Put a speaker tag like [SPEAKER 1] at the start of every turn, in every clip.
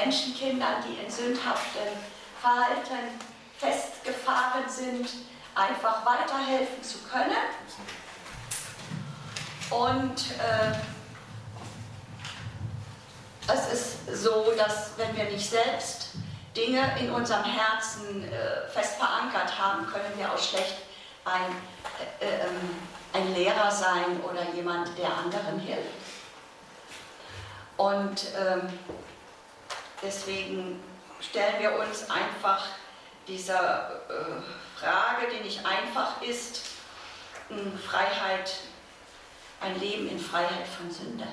[SPEAKER 1] Menschenkindern, die in sündhaftem Verhalten festgefahren sind, einfach weiterhelfen zu können. Und es ist so, dass wenn wir nicht selbst Dinge in unserem Herzen fest verankert haben, können wir auch schlecht ein Lehrer sein oder jemand, der anderen hilft. Und deswegen stellen wir uns einfach dieser Frage, die nicht einfach ist, Freiheit, ein Leben in Freiheit von Sünde.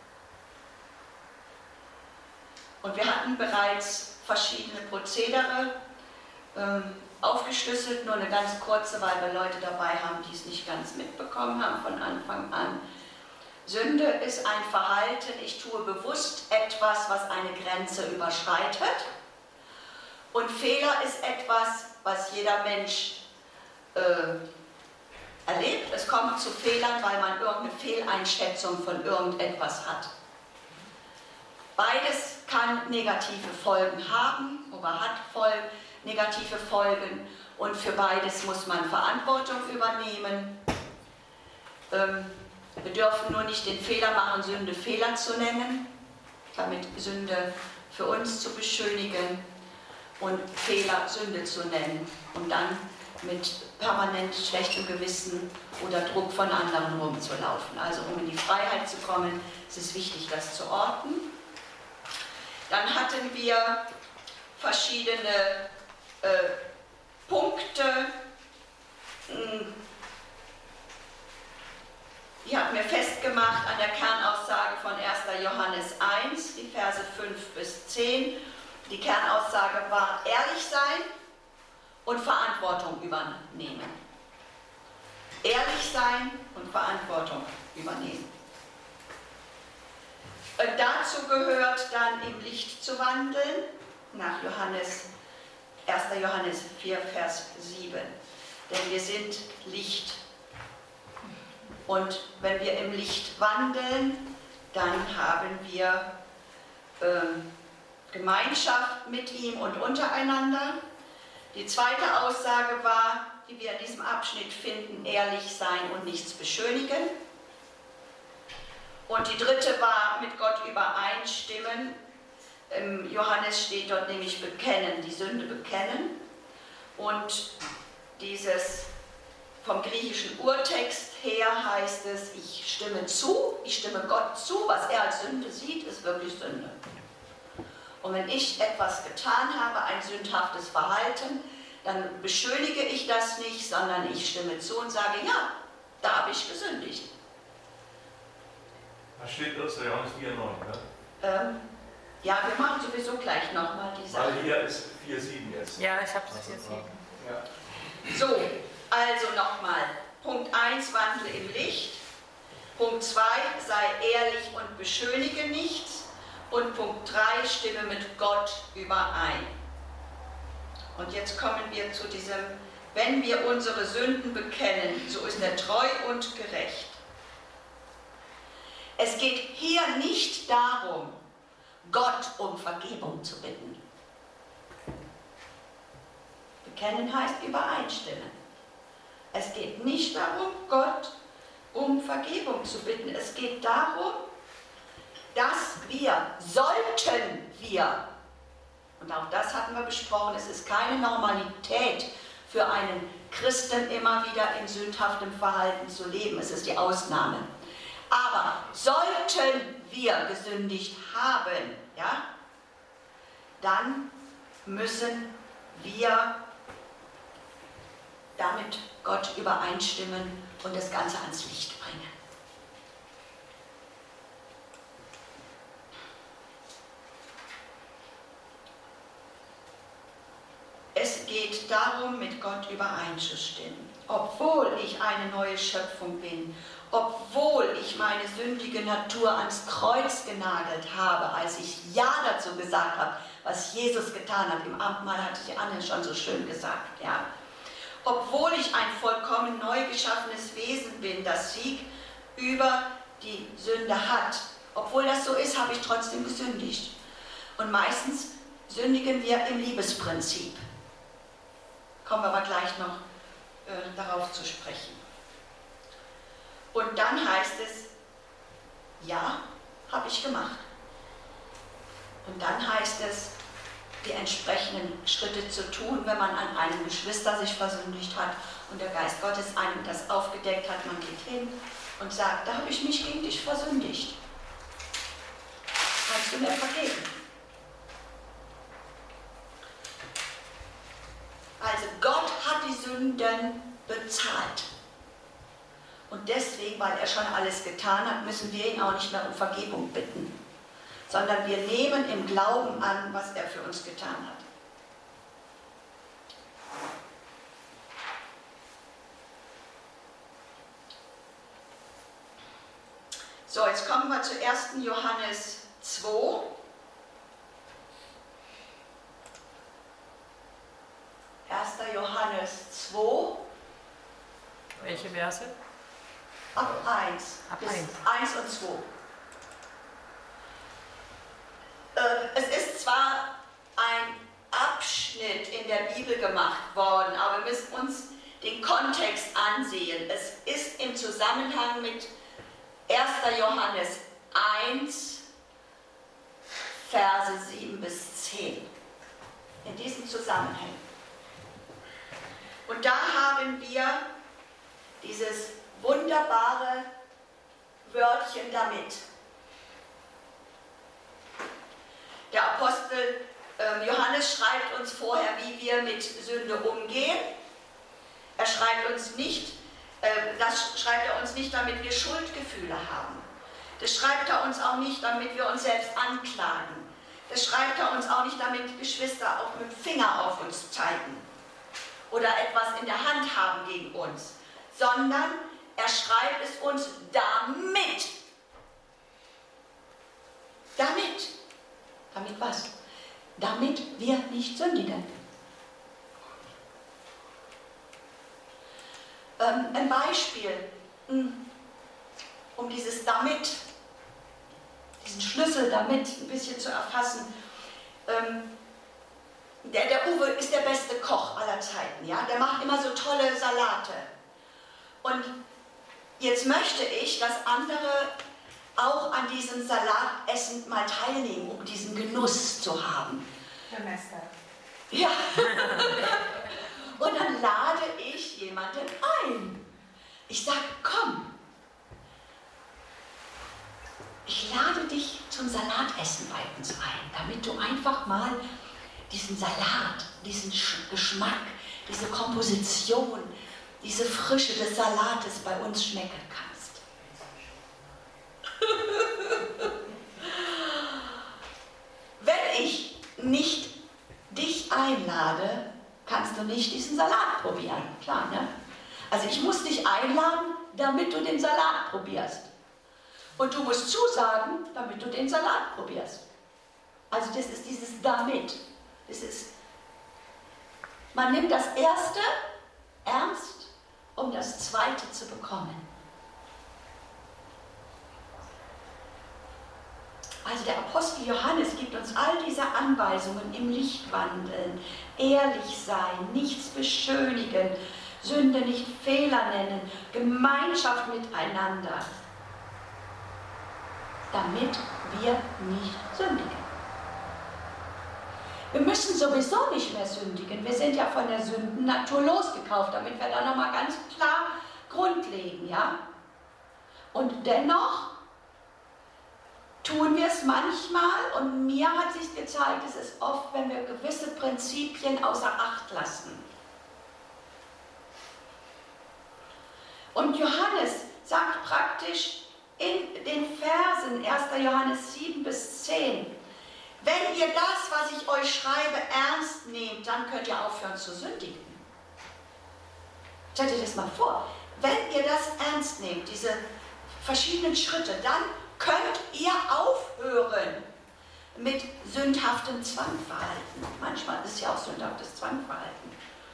[SPEAKER 1] Und wir hatten bereits verschiedene Prozedere aufgeschlüsselt, nur eine ganz kurze, weil wir Leute dabei haben, die es nicht ganz mitbekommen haben von Anfang an. Sünde ist ein Verhalten, ich tue bewusst etwas, was eine Grenze überschreitet. Und Fehler ist etwas, was jeder Mensch erlebt. Es kommt zu Fehlern, weil man irgendeine Fehleinschätzung von irgendetwas hat. Beides kann negative Folgen haben oder hat negative Folgen, und für beides muss man Verantwortung übernehmen. Wir dürfen nur nicht den Fehler machen, Sünde Fehler zu nennen, damit Sünde für uns zu beschönigen, und Fehler Sünde zu nennen und dann mit permanent schlechtem Gewissen oder Druck von anderen rumzulaufen. Also um in die Freiheit zu kommen, ist es wichtig, das zu orten. Dann hatten wir verschiedene Punkte. Ich habe mir festgemacht an der Kernaussage von 1. Johannes 1, die Verse 5 bis 10. Die Kernaussage war ehrlich sein und Verantwortung übernehmen. Ehrlich sein und Verantwortung übernehmen. Dazu gehört dann im Licht zu wandeln, nach 1. Johannes 4, Vers 7. Denn wir sind Licht. Und wenn wir im Licht wandeln, dann haben wir Gemeinschaft mit ihm und untereinander. Die zweite Aussage war, die wir in diesem Abschnitt finden, ehrlich sein und nichts beschönigen. Und die dritte war, mit Gott übereinstimmen. Im Johannes steht dort nämlich bekennen, die Sünde bekennen. Und dieses vom griechischen Urtext her heißt es, ich stimme zu, ich stimme Gott zu, was er als Sünde sieht, ist wirklich Sünde. Und wenn ich etwas getan habe, ein sündhaftes Verhalten, dann beschönige ich das nicht, sondern ich stimme zu und sage, ja, da habe ich gesündigt.
[SPEAKER 2] Da steht 1. Johannes 4,9, ne?
[SPEAKER 1] Ja, wir machen sowieso gleich nochmal die Sache.
[SPEAKER 2] Weil hier ist 4,7 jetzt.
[SPEAKER 3] Ja, ich habe es 4,7.
[SPEAKER 2] Ja.
[SPEAKER 1] So, also nochmal. Punkt 1, wandle im Licht. Punkt 2, sei ehrlich und beschönige nichts. Und Punkt 3, stimme mit Gott überein. Und jetzt kommen wir zu diesem, wenn wir unsere Sünden bekennen, so ist er treu und gerecht. Es geht hier nicht darum, Gott um Vergebung zu bitten. Bekennen heißt übereinstimmen. Es geht nicht darum, Gott um Vergebung zu bitten. Es geht darum, dass sollten wir, und auch das hatten wir besprochen, es ist keine Normalität für einen Christen immer wieder in sündhaftem Verhalten zu leben. Es ist die Ausnahme. Aber sollten wir gesündigt haben, ja, dann müssen wir damit Gott übereinstimmen und das Ganze ans Licht bringen. Es geht darum, mit Gott übereinzustimmen. Obwohl ich eine neue Schöpfung bin, obwohl ich meine sündige Natur ans Kreuz genagelt habe, als ich Ja dazu gesagt habe, was Jesus getan hat. Im Abendmahl hatte die Anne schon so schön gesagt. Ja. Obwohl ich ein vollkommen neu geschaffenes Wesen bin, das Sieg über die Sünde hat. Obwohl das so ist, habe ich trotzdem gesündigt. Und meistens sündigen wir im Liebesprinzip. Kommen wir aber gleich noch darauf zu sprechen. Und dann heißt es, ja, habe ich gemacht. Und dann heißt es, die entsprechenden Schritte zu tun, wenn man an einem Geschwister sich versündigt hat und der Geist Gottes einem das aufgedeckt hat. Man geht hin und sagt, da habe ich mich gegen dich versündigt. Kannst du mir vergeben? Also Gott hat die Sünden bezahlt. Und deswegen, weil er schon alles getan hat, müssen wir ihn auch nicht mehr um Vergebung bitten, sondern wir nehmen im Glauben an, was er für uns getan hat. So, jetzt kommen wir zu 1. Johannes 2. Johannes 2.
[SPEAKER 3] Welche Verse?
[SPEAKER 1] Ab 1.
[SPEAKER 3] Ab
[SPEAKER 1] bis
[SPEAKER 3] 1.
[SPEAKER 1] 1 und 2. Es ist zwar ein Abschnitt in der Bibel gemacht worden, aber wir müssen uns den Kontext ansehen. Es ist im Zusammenhang mit 1. Johannes 1, Verse 7 bis 10. In diesem Zusammenhang. Und da haben wir dieses wunderbare Wörtchen damit. Der Apostel Johannes schreibt uns vorher, wie wir mit Sünde umgehen. Er schreibt uns nicht, das schreibt er uns nicht, damit wir Schuldgefühle haben. Das schreibt er uns auch nicht, damit wir uns selbst anklagen. Das schreibt er uns auch nicht, damit Geschwister auch mit dem Finger auf uns zeigen oder etwas in der Hand haben gegen uns, sondern er schreibt es uns damit. Damit was? Damit wir nicht sündigen. Ein Beispiel, um dieses damit, diesen Schlüssel damit ein bisschen zu erfassen. Der Uwe ist der beste Koch aller Zeiten, ja? Der macht immer so tolle Salate. Und jetzt möchte ich, dass andere auch an diesem Salatessen mal teilnehmen, um diesen Genuss zu haben.
[SPEAKER 4] Der Meister.
[SPEAKER 1] Ja. Und dann lade ich jemanden ein. Ich sage, komm. Ich lade dich zum Salatessen bei uns ein, damit du einfach mal diesen Salat, diesen Geschmack, diese Komposition, diese Frische des Salates bei uns schmecken kannst. Wenn ich nicht dich einlade, kannst du nicht diesen Salat probieren. Klar, ne? Also ich muss dich einladen, damit du den Salat probierst. Und du musst zusagen, damit du den Salat probierst. Also das ist dieses damit. Das ist, man nimmt das Erste ernst, um das Zweite zu bekommen. Also der Apostel Johannes gibt uns all diese Anweisungen im Licht wandeln, ehrlich sein, nichts beschönigen, Sünde nicht Fehler nennen, Gemeinschaft miteinander, damit wir nicht sündigen. Wir müssen sowieso nicht mehr sündigen. Wir sind ja von der Sündennatur losgekauft, damit wir da nochmal ganz klar Grund legen, ja? Und dennoch tun wir es manchmal, und mir hat sich gezeigt, es ist oft, wenn wir gewisse Prinzipien außer Acht lassen. Und Johannes sagt praktisch in den Versen 1. Johannes 7 bis 10, wenn ihr das, was ich euch schreibe, ernst nehmt, dann könnt ihr aufhören zu sündigen. Stellt euch das mal vor. Wenn ihr das ernst nehmt, diese verschiedenen Schritte, dann könnt ihr aufhören mit sündhaftem Zwangverhalten. Manchmal ist es ja auch sündhaftes Zwangverhalten.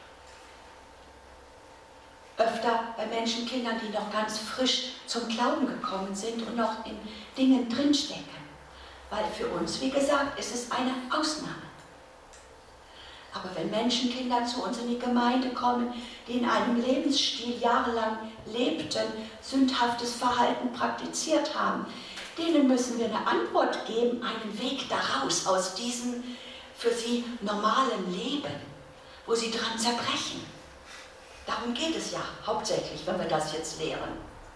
[SPEAKER 1] Öfter bei Menschenkindern, die noch ganz frisch zum Glauben gekommen sind und noch in Dingen drinstecken. weil für uns, wie gesagt, ist es eine Ausnahme. Aber wenn Menschenkinder zu uns in die Gemeinde kommen, die in einem Lebensstil jahrelang lebten, sündhaftes Verhalten praktiziert haben, denen müssen wir eine Antwort geben, einen Weg daraus aus diesem für sie normalen Leben, wo sie dran zerbrechen. Darum geht es ja hauptsächlich, wenn wir das jetzt lehren.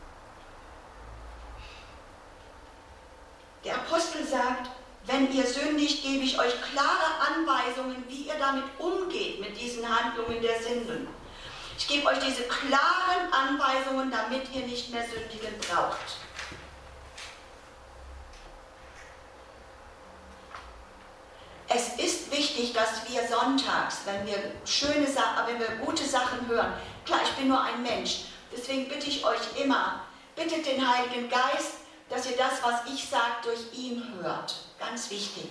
[SPEAKER 1] Der Apostel sagt, wenn ihr sündigt, gebe ich euch klare Anweisungen, wie ihr damit umgeht, mit diesen Handlungen der Sünden. Ich gebe euch diese klaren Anweisungen, damit ihr nicht mehr sündigen braucht. Es ist wichtig, dass wir sonntags, wenn wir gute Sachen hören, klar, ich bin nur ein Mensch, deswegen bitte ich euch immer, bittet den Heiligen Geist, dass ihr das, was ich sage, durch ihn hört. Ganz wichtig.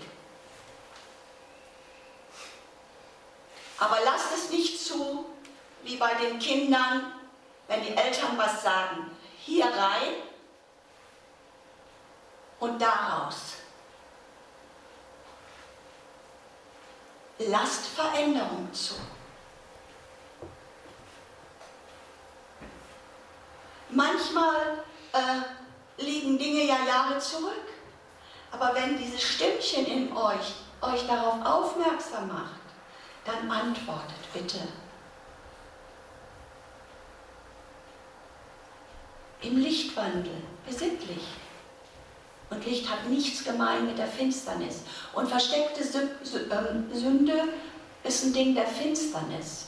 [SPEAKER 1] Aber lasst es nicht zu, wie bei den Kindern, wenn die Eltern was sagen, hier rein und da raus. Lasst Veränderung zu. Manchmal liegen Dinge ja Jahre zurück, aber wenn dieses Stimmchen in euch darauf aufmerksam macht, dann antwortet bitte. Im Licht wandeln, besinnlich. Und Licht hat nichts gemein mit der Finsternis. Und versteckte Sünde ist ein Ding der Finsternis.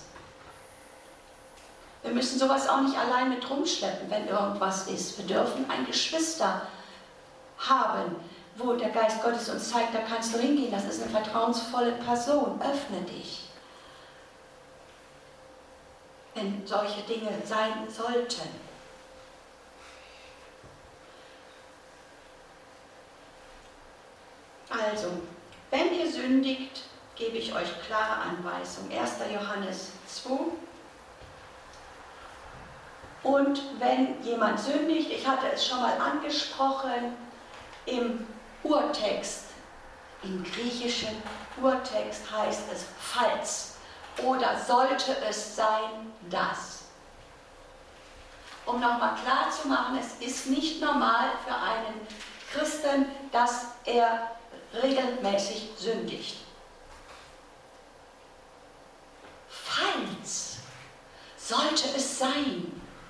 [SPEAKER 1] Wir müssen sowas auch nicht allein mit rumschleppen, wenn irgendwas ist. Wir dürfen ein Geschwister haben, wo der Geist Gottes uns zeigt, da kannst du hingehen. Das ist eine vertrauensvolle Person. Öffne dich. Wenn solche Dinge sein sollten. Also, wenn ihr sündigt, gebe ich euch klare Anweisungen. 1. Johannes 2. Und wenn jemand sündigt, ich hatte es schon mal angesprochen, im Urtext, im griechischen Urtext heißt es falls oder sollte es sein, dass. Um nochmal klar zu machen, es ist nicht normal für einen Christen, dass er regelmäßig sündigt. Falls sollte es sein.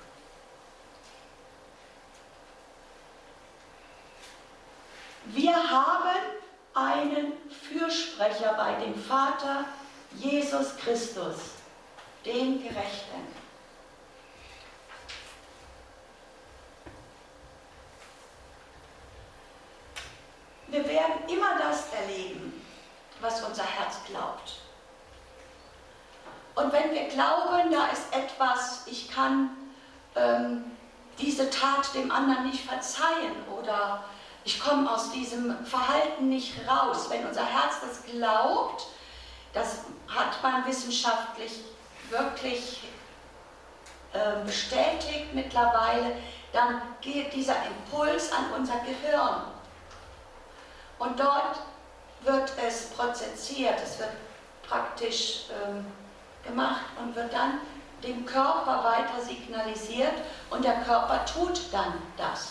[SPEAKER 1] Wir haben einen Fürsprecher bei dem Vater, Jesus Christus, den Gerechten. Wir werden immer das erleben, was unser Herz glaubt. Und wenn wir glauben, da ist etwas, ich kann diese Tat dem anderen nicht verzeihen oder ich komme aus diesem Verhalten nicht raus. Wenn unser Herz das glaubt, das hat man wissenschaftlich wirklich bestätigt mittlerweile, dann geht dieser Impuls an unser Gehirn. Und dort wird es prozessiert, es wird praktisch gemacht und wird dann dem Körper weiter signalisiert und der Körper tut dann das.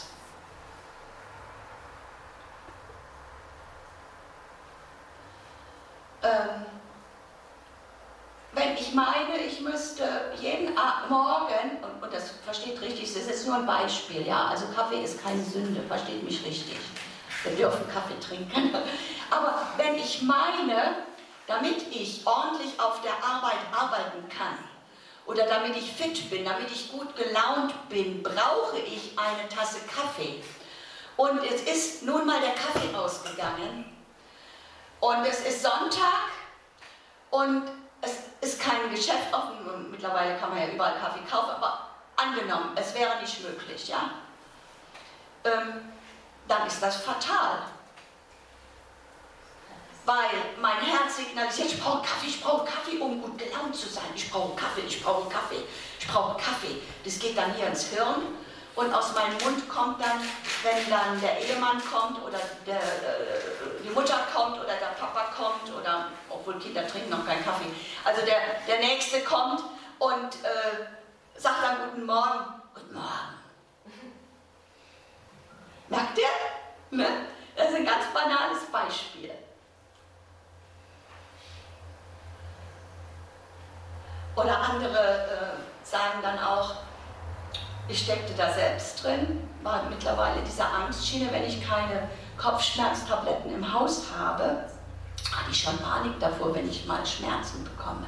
[SPEAKER 1] Wenn ich meine, ich müsste jeden Morgen, und das versteht richtig, das ist nur ein Beispiel, ja, also Kaffee ist keine Sünde, versteht mich richtig, wir dürfen Kaffee trinken, aber wenn ich meine, damit ich ordentlich auf der Arbeit arbeiten kann oder damit ich fit bin, damit ich gut gelaunt bin, brauche ich eine Tasse Kaffee. Und es ist nun mal der Kaffee ausgegangen und es ist Sonntag und es ist kein Geschäft offen. Mittlerweile kann man ja überall Kaffee kaufen, aber angenommen, es wäre nicht möglich, ja? Dann ist das fatal. Weil mein Herz signalisiert, ich brauche Kaffee, um gut gelaunt zu sein. Ich brauche Kaffee. Das geht dann hier ins Hirn und aus meinem Mund kommt dann, wenn dann der Ehemann kommt oder die Mutter kommt oder der Papa kommt oder, obwohl Kinder trinken noch keinen Kaffee, also der Nächste kommt und sagt dann Guten Morgen. Guten Morgen. Merkt ihr? Ne? Das ist ein ganz banales Beispiel. Oder andere sagen dann auch, ich steckte da selbst drin, war mittlerweile diese Angstschiene, wenn ich keine Kopfschmerztabletten im Haus habe, habe ich schon Panik davor, wenn ich mal Schmerzen bekomme.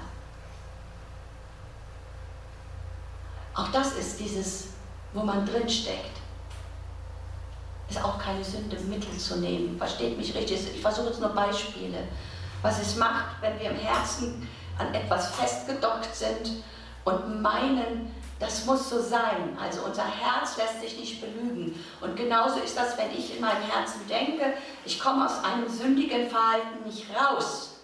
[SPEAKER 1] Auch das ist dieses, wo man drin steckt. Ist auch keine Sünde, Mittel zu nehmen. Versteht mich richtig, ich versuche jetzt nur Beispiele. Was es macht, wenn wir im Herzen an etwas festgedockt sind und meinen, das muss so sein. Also unser Herz lässt sich nicht belügen. Und genauso ist das, wenn ich in meinem Herzen denke, ich komme aus einem sündigen Verhalten nicht raus.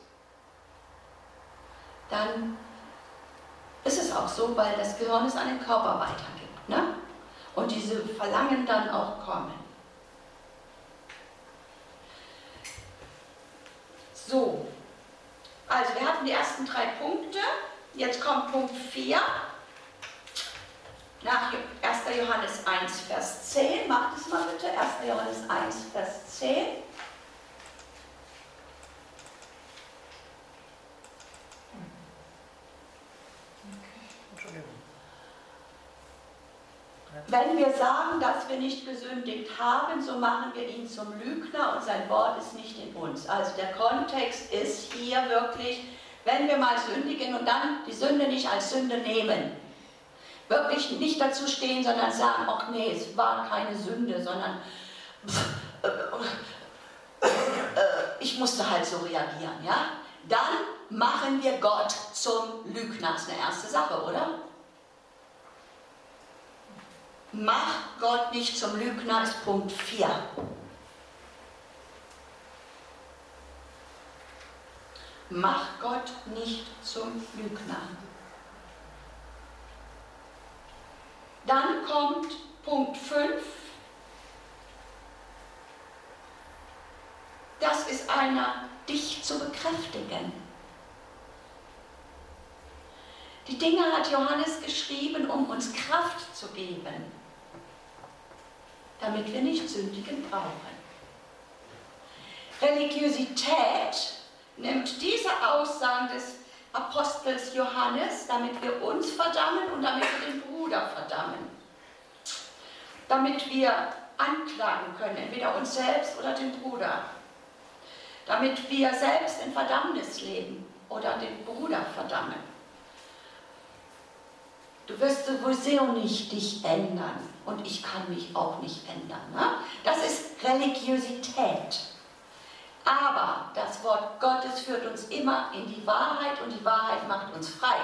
[SPEAKER 1] Dann ist es auch so, weil das Gehirn es an den Körper weitergibt. Ne? Und diese Verlangen dann auch kommen. So, also wir hatten die ersten 3 Punkte, jetzt kommt Punkt 4, nach 1. Johannes 1, Vers 10, macht es mal bitte, 1. Johannes 1, Vers 10. Wenn wir sagen, dass wir nicht gesündigt haben, so machen wir ihn zum Lügner und sein Wort ist nicht in uns. Also der Kontext ist hier wirklich, wenn wir mal sündigen und dann die Sünde nicht als Sünde nehmen. Wirklich nicht dazu stehen, sondern sagen, ach nee, es war keine Sünde, sondern ich musste halt so reagieren. Ja? Dann machen wir Gott zum Lügner. Das ist eine erste Sache, oder? Mach Gott nicht zum Lügner ist Punkt 4. Mach Gott nicht zum Lügner. Dann kommt Punkt 5. Das ist einer, dich zu bekräftigen. Die Dinge hat Johannes geschrieben, um uns Kraft zu geben, damit wir nicht sündigen brauchen. Religiosität nimmt diese Aussagen des Apostels Johannes, damit wir uns verdammen und damit wir den Bruder verdammen. Damit wir anklagen können, entweder uns selbst oder den Bruder. Damit wir selbst in Verdammnis leben oder den Bruder verdammen. Du wirst sowieso nicht dich ändern und ich kann mich auch nicht ändern. Ne? Das ist Religiosität. Aber das Wort Gottes führt uns immer in die Wahrheit und die Wahrheit macht uns frei.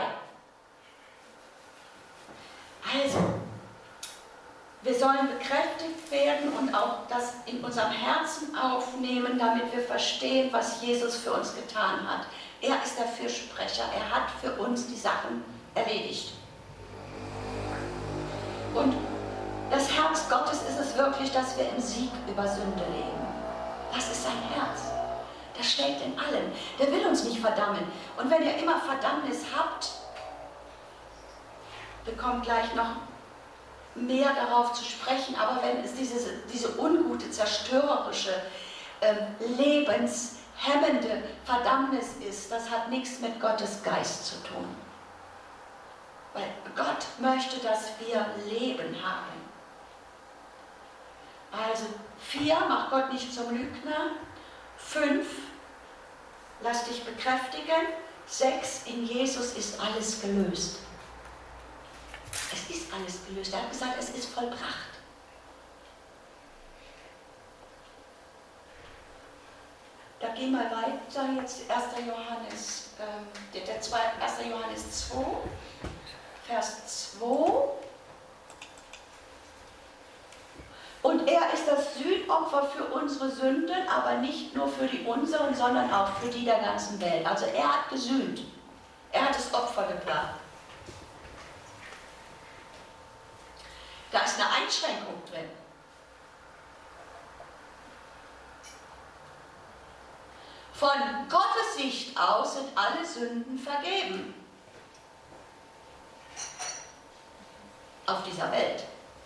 [SPEAKER 1] Also, wir sollen bekräftigt werden und auch das in unserem Herzen aufnehmen, damit wir verstehen, was Jesus für uns getan hat. Er ist der Fürsprecher, er hat für uns die Sachen erledigt. Und das Herz Gottes ist es wirklich, dass wir im Sieg über Sünde leben. Das ist sein Herz. Das steckt in allem. Der will uns nicht verdammen. Und wenn ihr immer Verdammnis habt, wir kommen gleich noch mehr darauf zu sprechen, aber wenn es diese ungute, zerstörerische, lebenshemmende Verdammnis ist, das hat nichts mit Gottes Geist zu tun. Weil Gott möchte, dass wir Leben haben. Also 4, mach Gott nicht zum Lügner. 5, lass dich bekräftigen. 6, in Jesus ist alles gelöst. Es ist alles gelöst. Er hat gesagt, es ist vollbracht. Da gehen wir weiter. Jetzt 1. Johannes, 1. Johannes 2. Vers 2. Und er ist das Sühnopfer für unsere Sünden, aber nicht nur für die unseren, sondern auch für die der ganzen Welt. Also er hat gesühnt. Er hat das Opfer gebracht. Da ist ist eine Einschränkung drin. Von Gottes Sicht aus sind alle Sünden vergeben. Auf dieser Welt.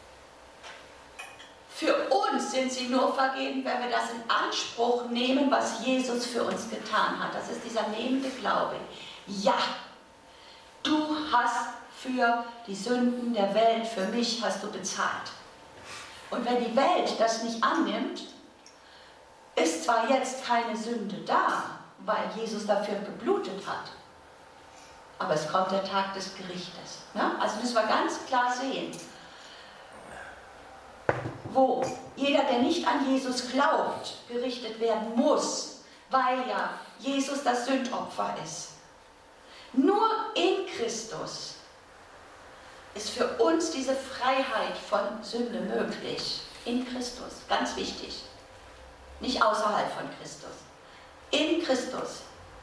[SPEAKER 1] Für uns sind sie nur vergeben, wenn wir das in Anspruch nehmen, was Jesus für uns getan hat. Das ist dieser nehmende Glaube. Ja, du hast für die Sünden der Welt, für mich hast du bezahlt. Und wenn die Welt das nicht annimmt, ist zwar jetzt keine Sünde da, weil Jesus dafür geblutet hat, aber es kommt der Tag des Gerichtes. Ne? Also müssen wir ganz klar sehen, wo jeder, der nicht an Jesus glaubt, gerichtet werden muss, weil ja Jesus das Sündopfer ist. Nur in Christus ist für uns diese Freiheit von Sünde möglich. In Christus, ganz wichtig. Nicht außerhalb von Christus. In Christus.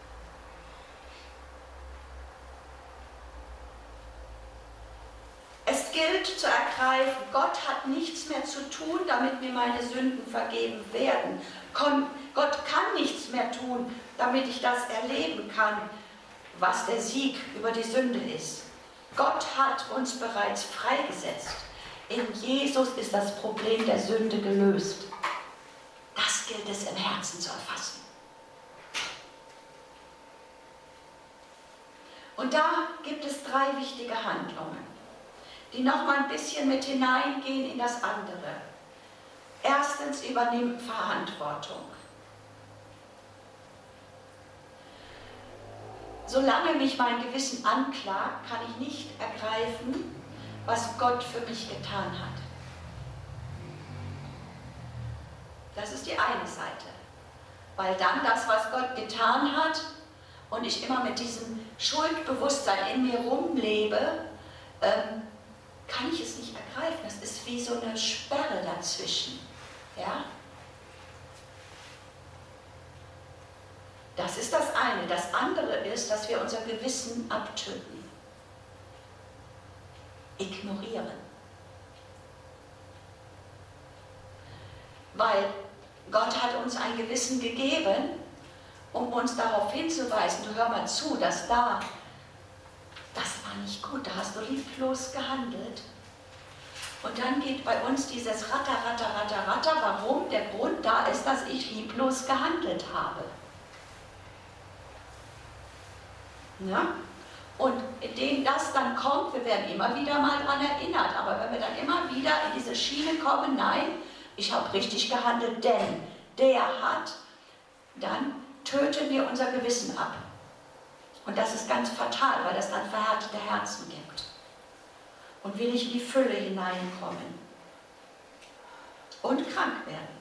[SPEAKER 1] Es gilt zu ergreifen, Gott hat nichts mehr zu tun, damit mir meine Sünden vergeben werden. Gott kann nichts mehr tun, damit ich das erleben kann, was der Sieg über die Sünde ist. Gott hat uns bereits freigesetzt. In Jesus ist das Problem der Sünde gelöst. Das gilt es im Herzen zu erfassen. Und da gibt es 3 wichtige Handlungen, die nochmal ein bisschen mit hineingehen in das andere. Erstens, übernimm Verantwortung. Solange mich mein Gewissen anklagt, kann ich nicht ergreifen, was Gott für mich getan hat. Das ist die eine Seite. Weil dann das, was Gott getan hat und ich immer mit diesem Schuldbewusstsein in mir rumlebe, kann ich es nicht ergreifen. Das ist wie so eine Sperre dazwischen. Ja? Das ist das eine. Das andere ist, dass wir unser Gewissen abtöten. Ignorieren. Weil Gott hat uns ein Gewissen gegeben, um uns darauf hinzuweisen, du hör mal zu, das war nicht gut, da hast du lieblos gehandelt. Und dann geht bei uns dieses Ratter, Ratter, Ratter, Ratter, warum? Der Grund da ist, dass ich lieblos gehandelt habe. Ja? Und indem das dann kommt, wir werden immer wieder mal daran erinnert, aber wenn wir dann immer wieder in diese Schiene kommen, nein, ich habe richtig gehandelt, denn der hat, dann töten wir unser Gewissen ab. Und das ist ganz fatal, weil das dann verhärtete Herzen gibt. Und will nicht in die Fülle hineinkommen. Und krank werden.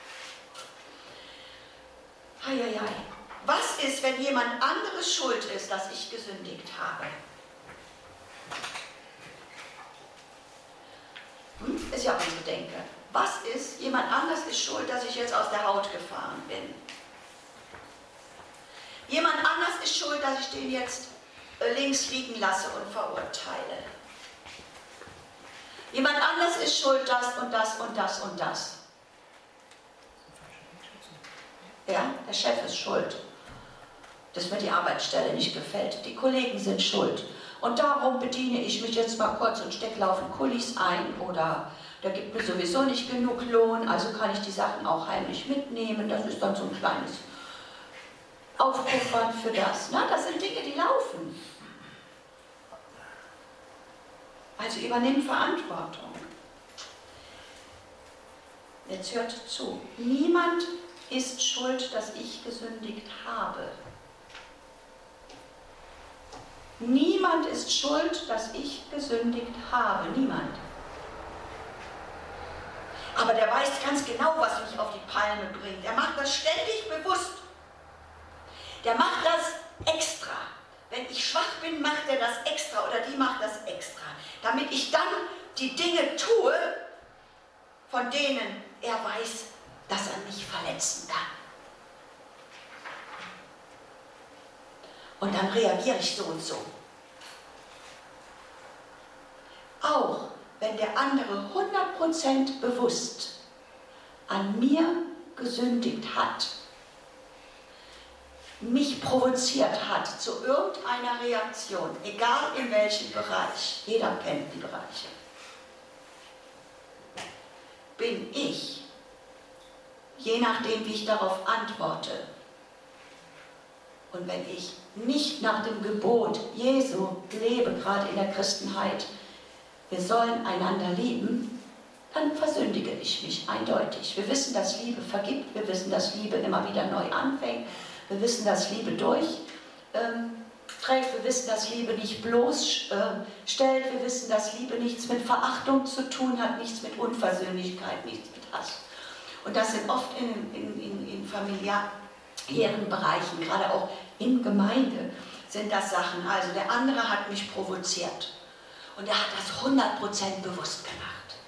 [SPEAKER 1] Heieiei. Was ist, wenn jemand anderes schuld ist, dass ich gesündigt habe? Ist ja unsere Denke. Was ist, jemand anderes ist schuld, dass ich jetzt aus der Haut gefahren bin? Jemand anders ist schuld, dass ich den jetzt links liegen lasse und verurteile. Jemand anders ist schuld, das und das und das und das. Ja, der Chef ist schuld, dass mir die Arbeitsstelle nicht gefällt. Die Kollegen sind schuld. Und darum bediene ich mich jetzt mal kurz und stecke laufend Kulis ein oder der gibt mir sowieso nicht genug Lohn, also kann ich die Sachen auch heimlich mitnehmen. Das ist dann so ein kleines Aufpuffern für das. Ne? Das sind Dinge, die laufen. Also übernimm Verantwortung. Jetzt hört zu. Niemand ist schuld, dass ich gesündigt habe. Niemand ist schuld, dass ich gesündigt habe. Niemand. Aber der weiß ganz genau, was mich auf die Palme bringt. Er macht das ständig bewusst. Der macht das extra. Wenn ich schwach bin, macht er das extra oder die macht das extra. Damit ich dann die Dinge tue, von denen er weiß, dass er mich verletzen kann. Und dann reagiere ich so und so. Auch wenn der andere 100% 100% bewusst an mir gesündigt hat, mich provoziert hat zu irgendeiner Reaktion, egal in welchem Bereich, jeder kennt die Bereiche, bin ich, je nachdem wie ich darauf antworte, und wenn ich nicht nach dem Gebot Jesu lebe, gerade in der Christenheit, wir sollen einander lieben, dann versündige ich mich eindeutig. Wir wissen, dass Liebe vergibt, wir wissen, dass Liebe immer wieder neu anfängt, wir wissen, dass Liebe durchträgt, wir wissen, dass Liebe nicht bloßstellt, wir wissen, dass Liebe nichts mit Verachtung zu tun hat, nichts mit Unversöhnlichkeit, nichts mit Hass. Und das sind oft in familiären Bereichen, gerade auch in Gemeinde, sind das Sachen. Also der andere hat mich provoziert und er hat das 100% bewusst gemacht.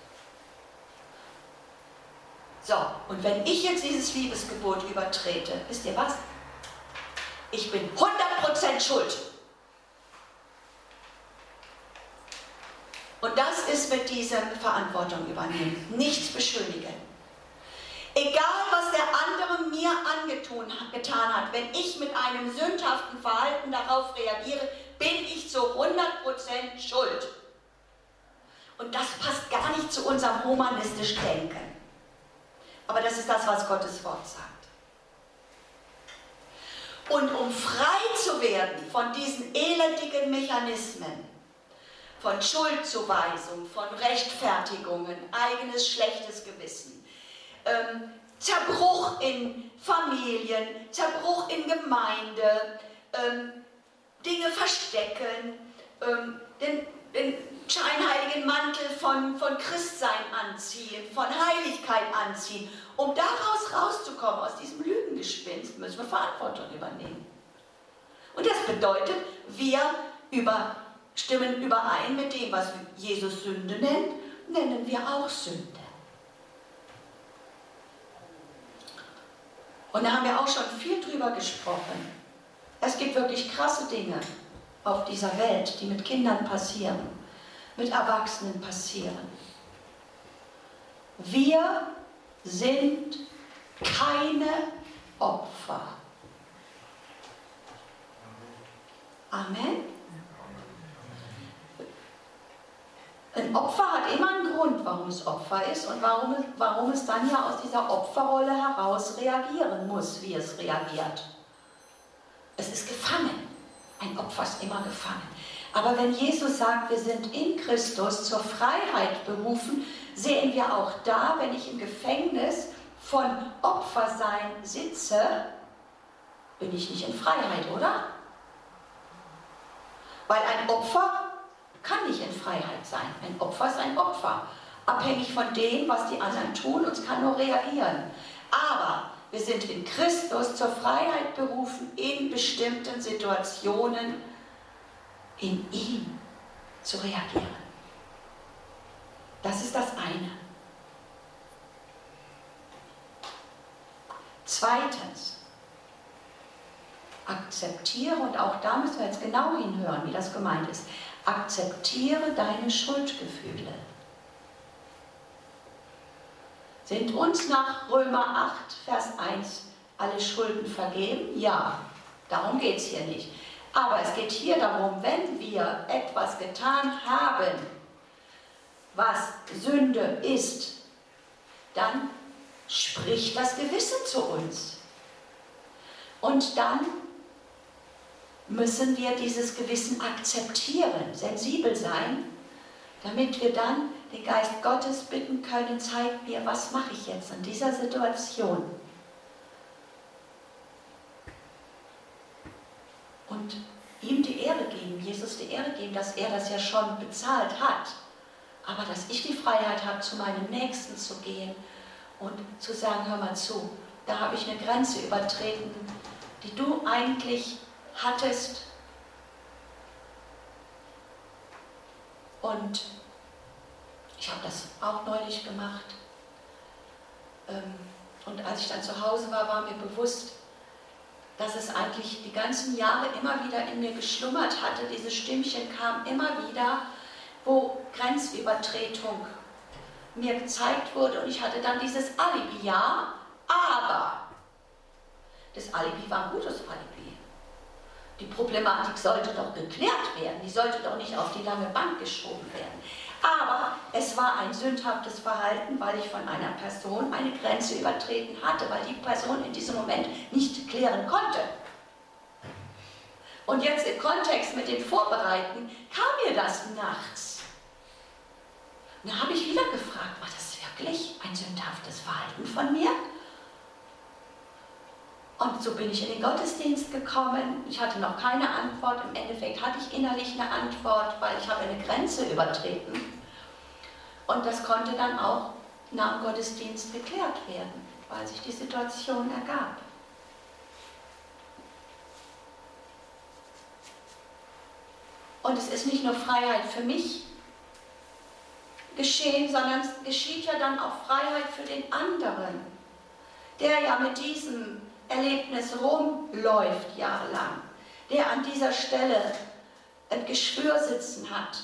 [SPEAKER 1] So, und wenn ich jetzt dieses Liebesgebot übertrete, wisst ihr was? Ich bin 100% schuld. Und das ist mit diesem Verantwortung übernehmen, nichts beschönigen. Egal, was der andere mir getan hat, wenn ich mit einem sündhaften Verhalten darauf reagiere, bin ich zu 100% schuld. Und das passt gar nicht zu unserem humanistischen Denken. Aber das ist das, was Gottes Wort sagt. Und um frei zu werden von diesen elendigen Mechanismen, von Schuldzuweisung, von Rechtfertigungen, eigenes schlechtes Gewissen, Zerbruch in Familien, Zerbruch in Gemeinde, Dinge verstecken, den scheinheiligen Mantel von Christsein anziehen, von Heiligkeit anziehen. Um daraus rauszukommen, aus diesem Lügengespinst, müssen wir Verantwortung übernehmen. Und das bedeutet, wir stimmen überein mit dem, was Jesus Sünde nennt, nennen wir auch Sünde. Und da haben wir auch schon viel drüber gesprochen. Es gibt wirklich krasse Dinge auf dieser Welt, die mit Kindern passieren, mit Erwachsenen passieren. Wir sind keine Opfer. Amen. Ein Opfer hat immer einen Grund, warum es Opfer ist und warum es dann ja aus dieser Opferrolle heraus reagieren muss, wie es reagiert. Es ist gefangen. Ein Opfer ist immer gefangen. Aber wenn Jesus sagt, wir sind in Christus zur Freiheit berufen, sehen wir auch da, wenn ich im Gefängnis von Opfersein sitze, bin ich nicht in Freiheit, oder? Weil ein Opfer kann nicht in Freiheit sein. Ein Opfer ist ein Opfer. Abhängig von dem, was die anderen tun, und es kann nur reagieren. Aber wir sind in Christus zur Freiheit berufen, in bestimmten Situationen in ihm zu reagieren. Das ist das eine. Zweitens, akzeptiere, und auch da müssen wir jetzt genau hinhören, wie das gemeint ist, akzeptiere deine Schuldgefühle. Sind uns nach Römer 8, Vers 1 alle Schulden vergeben? Ja, darum geht es hier nicht. Aber es geht hier darum, wenn wir etwas getan haben, was Sünde ist, dann spricht das Gewissen zu uns. Und dann müssen wir dieses Gewissen akzeptieren, sensibel sein, damit wir dann den Geist Gottes bitten können, zeig mir, was mache ich jetzt in dieser Situation. Und ihm die Ehre geben, Jesus die Ehre geben, dass er das ja schon bezahlt hat. Aber dass ich die Freiheit habe, zu meinem Nächsten zu gehen und zu sagen, hör mal zu, da habe ich eine Grenze übertreten, die du eigentlich hattest. Und ich habe das auch neulich gemacht. Und als ich dann zu Hause war mir bewusst, dass es eigentlich die ganzen Jahre immer wieder in mir geschlummert hatte. Diese Stimmchen kamen immer wieder, wo Grenzübertretung mir gezeigt wurde und ich hatte dann dieses Alibi, ja, aber das Alibi war ein gutes Alibi. Die Problematik sollte doch geklärt werden, die sollte doch nicht auf die lange Bank geschoben werden. Aber es war ein sündhaftes Verhalten, weil ich von einer Person eine Grenze übertreten hatte, weil die Person in diesem Moment nicht klären konnte. Und jetzt im Kontext mit dem Vorbereiten kam mir das nachts. Und da habe ich wieder gefragt, war das wirklich ein sündhaftes Verhalten von mir? Und so bin ich in den Gottesdienst gekommen. Ich hatte noch keine Antwort. Im Endeffekt hatte ich innerlich eine Antwort, weil ich habe eine Grenze übertreten. Und das konnte dann auch nach dem Gottesdienst geklärt werden, weil sich die Situation ergab. Und es ist nicht nur Freiheit für mich geschehen, sondern es geschieht ja dann auch Freiheit für den anderen, der ja mit diesem Erlebnis rumläuft jahrelang, der an dieser Stelle ein Geschwür sitzen hat.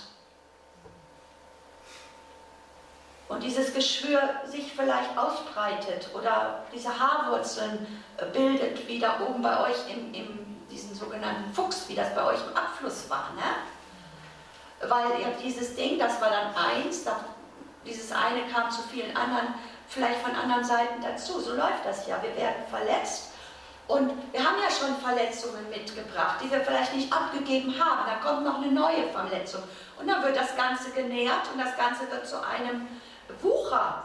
[SPEAKER 1] Und dieses Geschwür sich vielleicht ausbreitet oder diese Haarwurzeln bildet, wie da oben bei euch in diesen sogenannten Fuchs, wie das bei euch im Abfluss war. Ne? Weil ja dieses Ding, das war dann eins, dieses eine kam zu vielen anderen, vielleicht von anderen Seiten dazu. So läuft das ja. Wir werden verletzt und wir haben ja schon Verletzungen mitgebracht, die wir vielleicht nicht abgegeben haben. Da kommt noch eine neue Verletzung und dann wird das Ganze genährt und das Ganze wird zu einem Wucher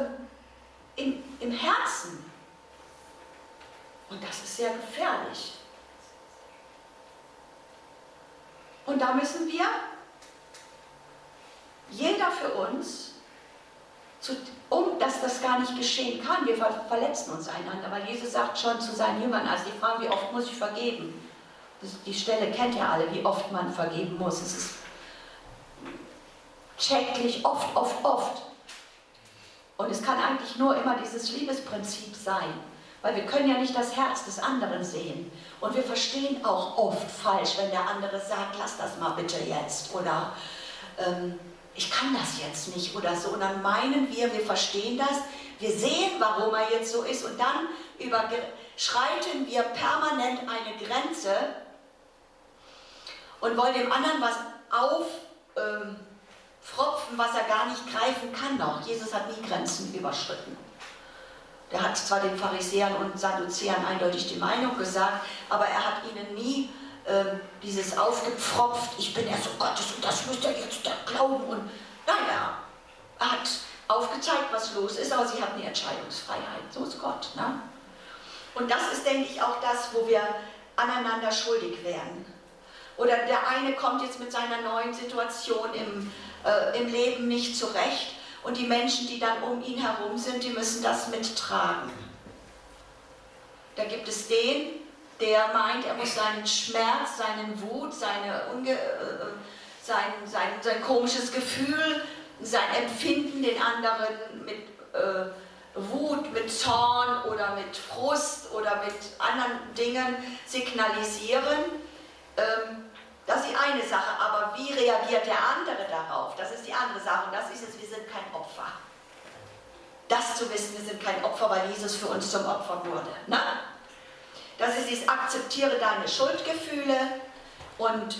[SPEAKER 1] im Herzen. Und das ist sehr gefährlich. Und da müssen wir, jeder für uns, dass das gar nicht geschehen kann, wir verletzen uns einander, weil Jesus sagt schon zu seinen Jüngern, als die fragen, wie oft muss ich vergeben? Die Stelle kennt ihr alle, wie oft man vergeben muss. Es ist schrecklich oft, oft, oft. Und es kann eigentlich nur immer dieses Liebesprinzip sein, weil wir können ja nicht das Herz des anderen sehen. Und wir verstehen auch oft falsch, wenn der andere sagt, lass das mal bitte jetzt oder ich kann das jetzt nicht oder so. Und dann meinen wir verstehen das, wir sehen, warum er jetzt so ist und dann überschreiten wir permanent eine Grenze und wollen dem anderen was auffropfen, was er gar nicht greifen kann noch. Jesus hat nie Grenzen überschritten. Der hat zwar den Pharisäern und Sadduzäern eindeutig die Meinung gesagt, aber er hat ihnen nie dieses aufgepfropft, ich bin der Sohn Gottes und das müsst ihr jetzt da glauben. Und nein, er hat aufgezeigt, was los ist, aber sie hatten die Entscheidungsfreiheit. So ist Gott. Ne? Und das ist, denke ich, auch das, wo wir aneinander schuldig werden. Oder der eine kommt jetzt mit seiner neuen Situation im Leben nicht zurecht und die Menschen, die dann um ihn herum sind, die müssen das mittragen. Da gibt es den, der meint, er muss seinen Schmerz, seinen Wut, sein komisches Gefühl, sein Empfinden den anderen mit Wut, mit Zorn oder mit Frust oder mit anderen Dingen signalisieren. Das ist die eine Sache, aber wie reagiert der andere darauf? Das ist die andere Sache und das ist es, wir sind kein Opfer. Das zu wissen, wir sind kein Opfer, weil Jesus für uns zum Opfer wurde. Ne? Das ist dieses akzeptiere deine Schuldgefühle und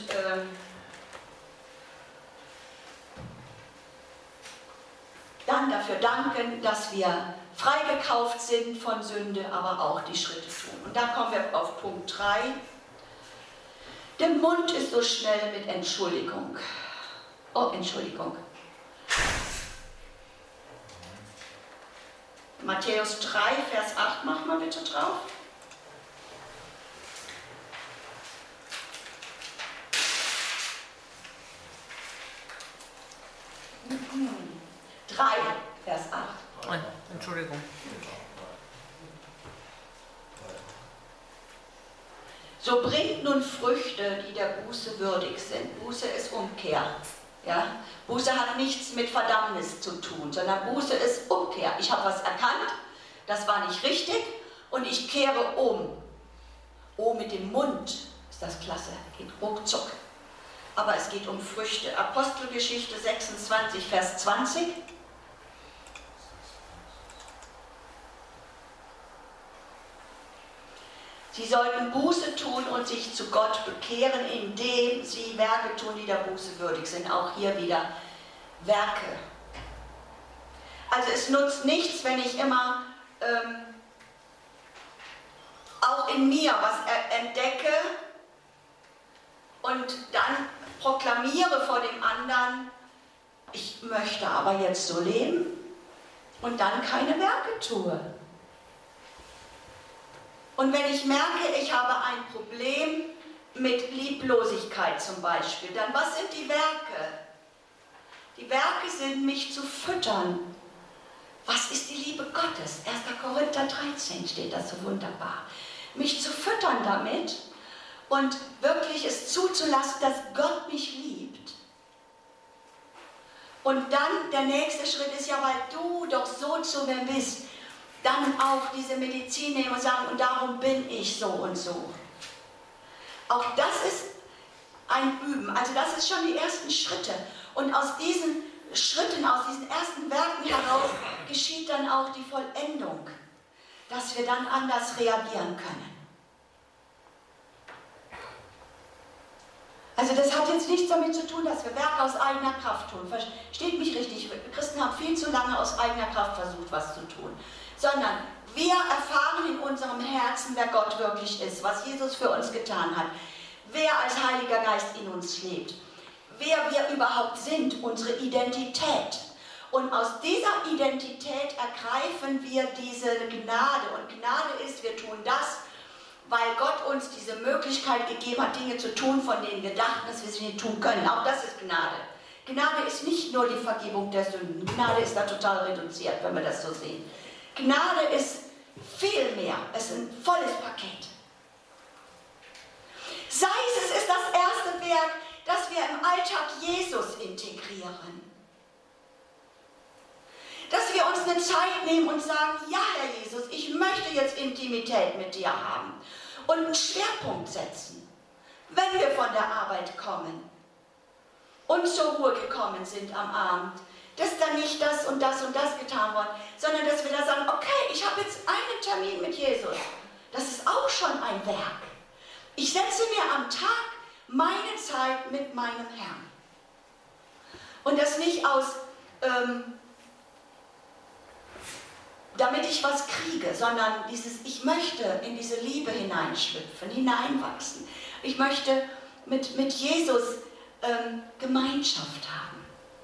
[SPEAKER 1] dann dafür danken, dass wir freigekauft sind von Sünde, aber auch die Schritte tun. Und da kommen wir auf Punkt 3. Der Mund ist so schnell mit Entschuldigung. Oh, Entschuldigung. Matthäus 3, Vers 8, mach mal bitte drauf. Mhm. 3, Vers 8.
[SPEAKER 3] Entschuldigung.
[SPEAKER 1] So bringt nun Früchte, die der Buße würdig sind. Buße ist Umkehr. Ja? Buße hat nichts mit Verdammnis zu tun, sondern Buße ist Umkehr. Ich habe was erkannt, das war nicht richtig und ich kehre um. Oh, mit dem Mund ist das klasse, geht ruckzuck. Aber es geht um Früchte. Apostelgeschichte 26, Vers 20. Sie sollten Buße tun und sich zu Gott bekehren, indem sie Werke tun, die der Buße würdig sind. Auch hier wieder Werke. Also es nutzt nichts, wenn ich immer auch in mir was entdecke und dann proklamiere vor dem anderen, ich möchte aber jetzt so leben und dann keine Werke tue. Und wenn ich merke, ich habe ein Problem mit Lieblosigkeit zum Beispiel, dann was sind die Werke? Die Werke sind, mich zu füttern. Was ist die Liebe Gottes? 1. Korinther 13 steht das so wunderbar. Mich zu füttern damit und wirklich es zuzulassen, dass Gott mich liebt. Und dann der nächste Schritt ist ja, weil du doch so zu mir bist, dann auch diese Medizin nehmen und sagen, und darum bin ich so und so. Auch das ist ein Üben, also das ist schon die ersten Schritte. Und aus diesen Schritten, aus diesen ersten Werken heraus geschieht dann auch die Vollendung, dass wir dann anders reagieren können. Also das hat jetzt nichts damit zu tun, dass wir Werke aus eigener Kraft tun. Versteht mich richtig, Christen haben viel zu lange aus eigener Kraft versucht, was zu tun. Sondern wir erfahren in unserem Herzen, wer Gott wirklich ist, was Jesus für uns getan hat, wer als Heiliger Geist in uns lebt, wer wir überhaupt sind, unsere Identität. Und aus dieser Identität ergreifen wir diese Gnade. Und Gnade ist, wir tun das, weil Gott uns diese Möglichkeit gegeben hat, Dinge zu tun, von denen wir dachten, dass wir sie nicht tun können. Auch das ist Gnade. Gnade ist nicht nur die Vergebung der Sünden. Gnade ist da total reduziert, wenn wir das so sehen. Gnade ist viel mehr. Es ist ein volles Paket. Sei es ist das erste Werk, dass wir im Alltag Jesus integrieren. Dass wir uns eine Zeit nehmen und sagen, ja Herr Jesus, ich möchte jetzt Intimität mit dir haben. Und einen Schwerpunkt setzen, wenn wir von der Arbeit kommen und zur Ruhe gekommen sind am Abend, dass dann nicht das und das und das getan wird, sondern dass wir da sagen, okay, ich habe jetzt einen Termin mit Jesus. Das ist auch schon ein Werk. Ich setze mir am Tag meine Zeit mit meinem Herrn. Und das nicht aus, damit ich was kriege, sondern dieses, ich möchte in diese Liebe hineinschlüpfen, hineinwachsen. Ich möchte mit Jesus Gemeinschaft haben.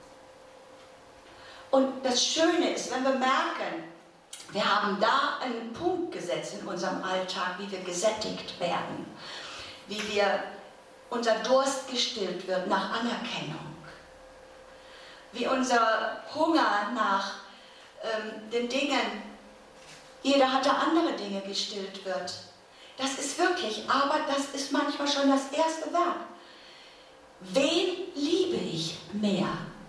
[SPEAKER 1] Und das Schöne ist, wenn wir merken, wir haben da einen Punkt gesetzt in unserem Alltag, wie wir gesättigt werden, wie unser Durst gestillt wird nach Anerkennung, wie unser Hunger nach den Dingen, jeder hatte andere Dinge, gestillt wird. Das ist wirklich, aber das ist manchmal schon das erste Werk. Wen liebe ich mehr?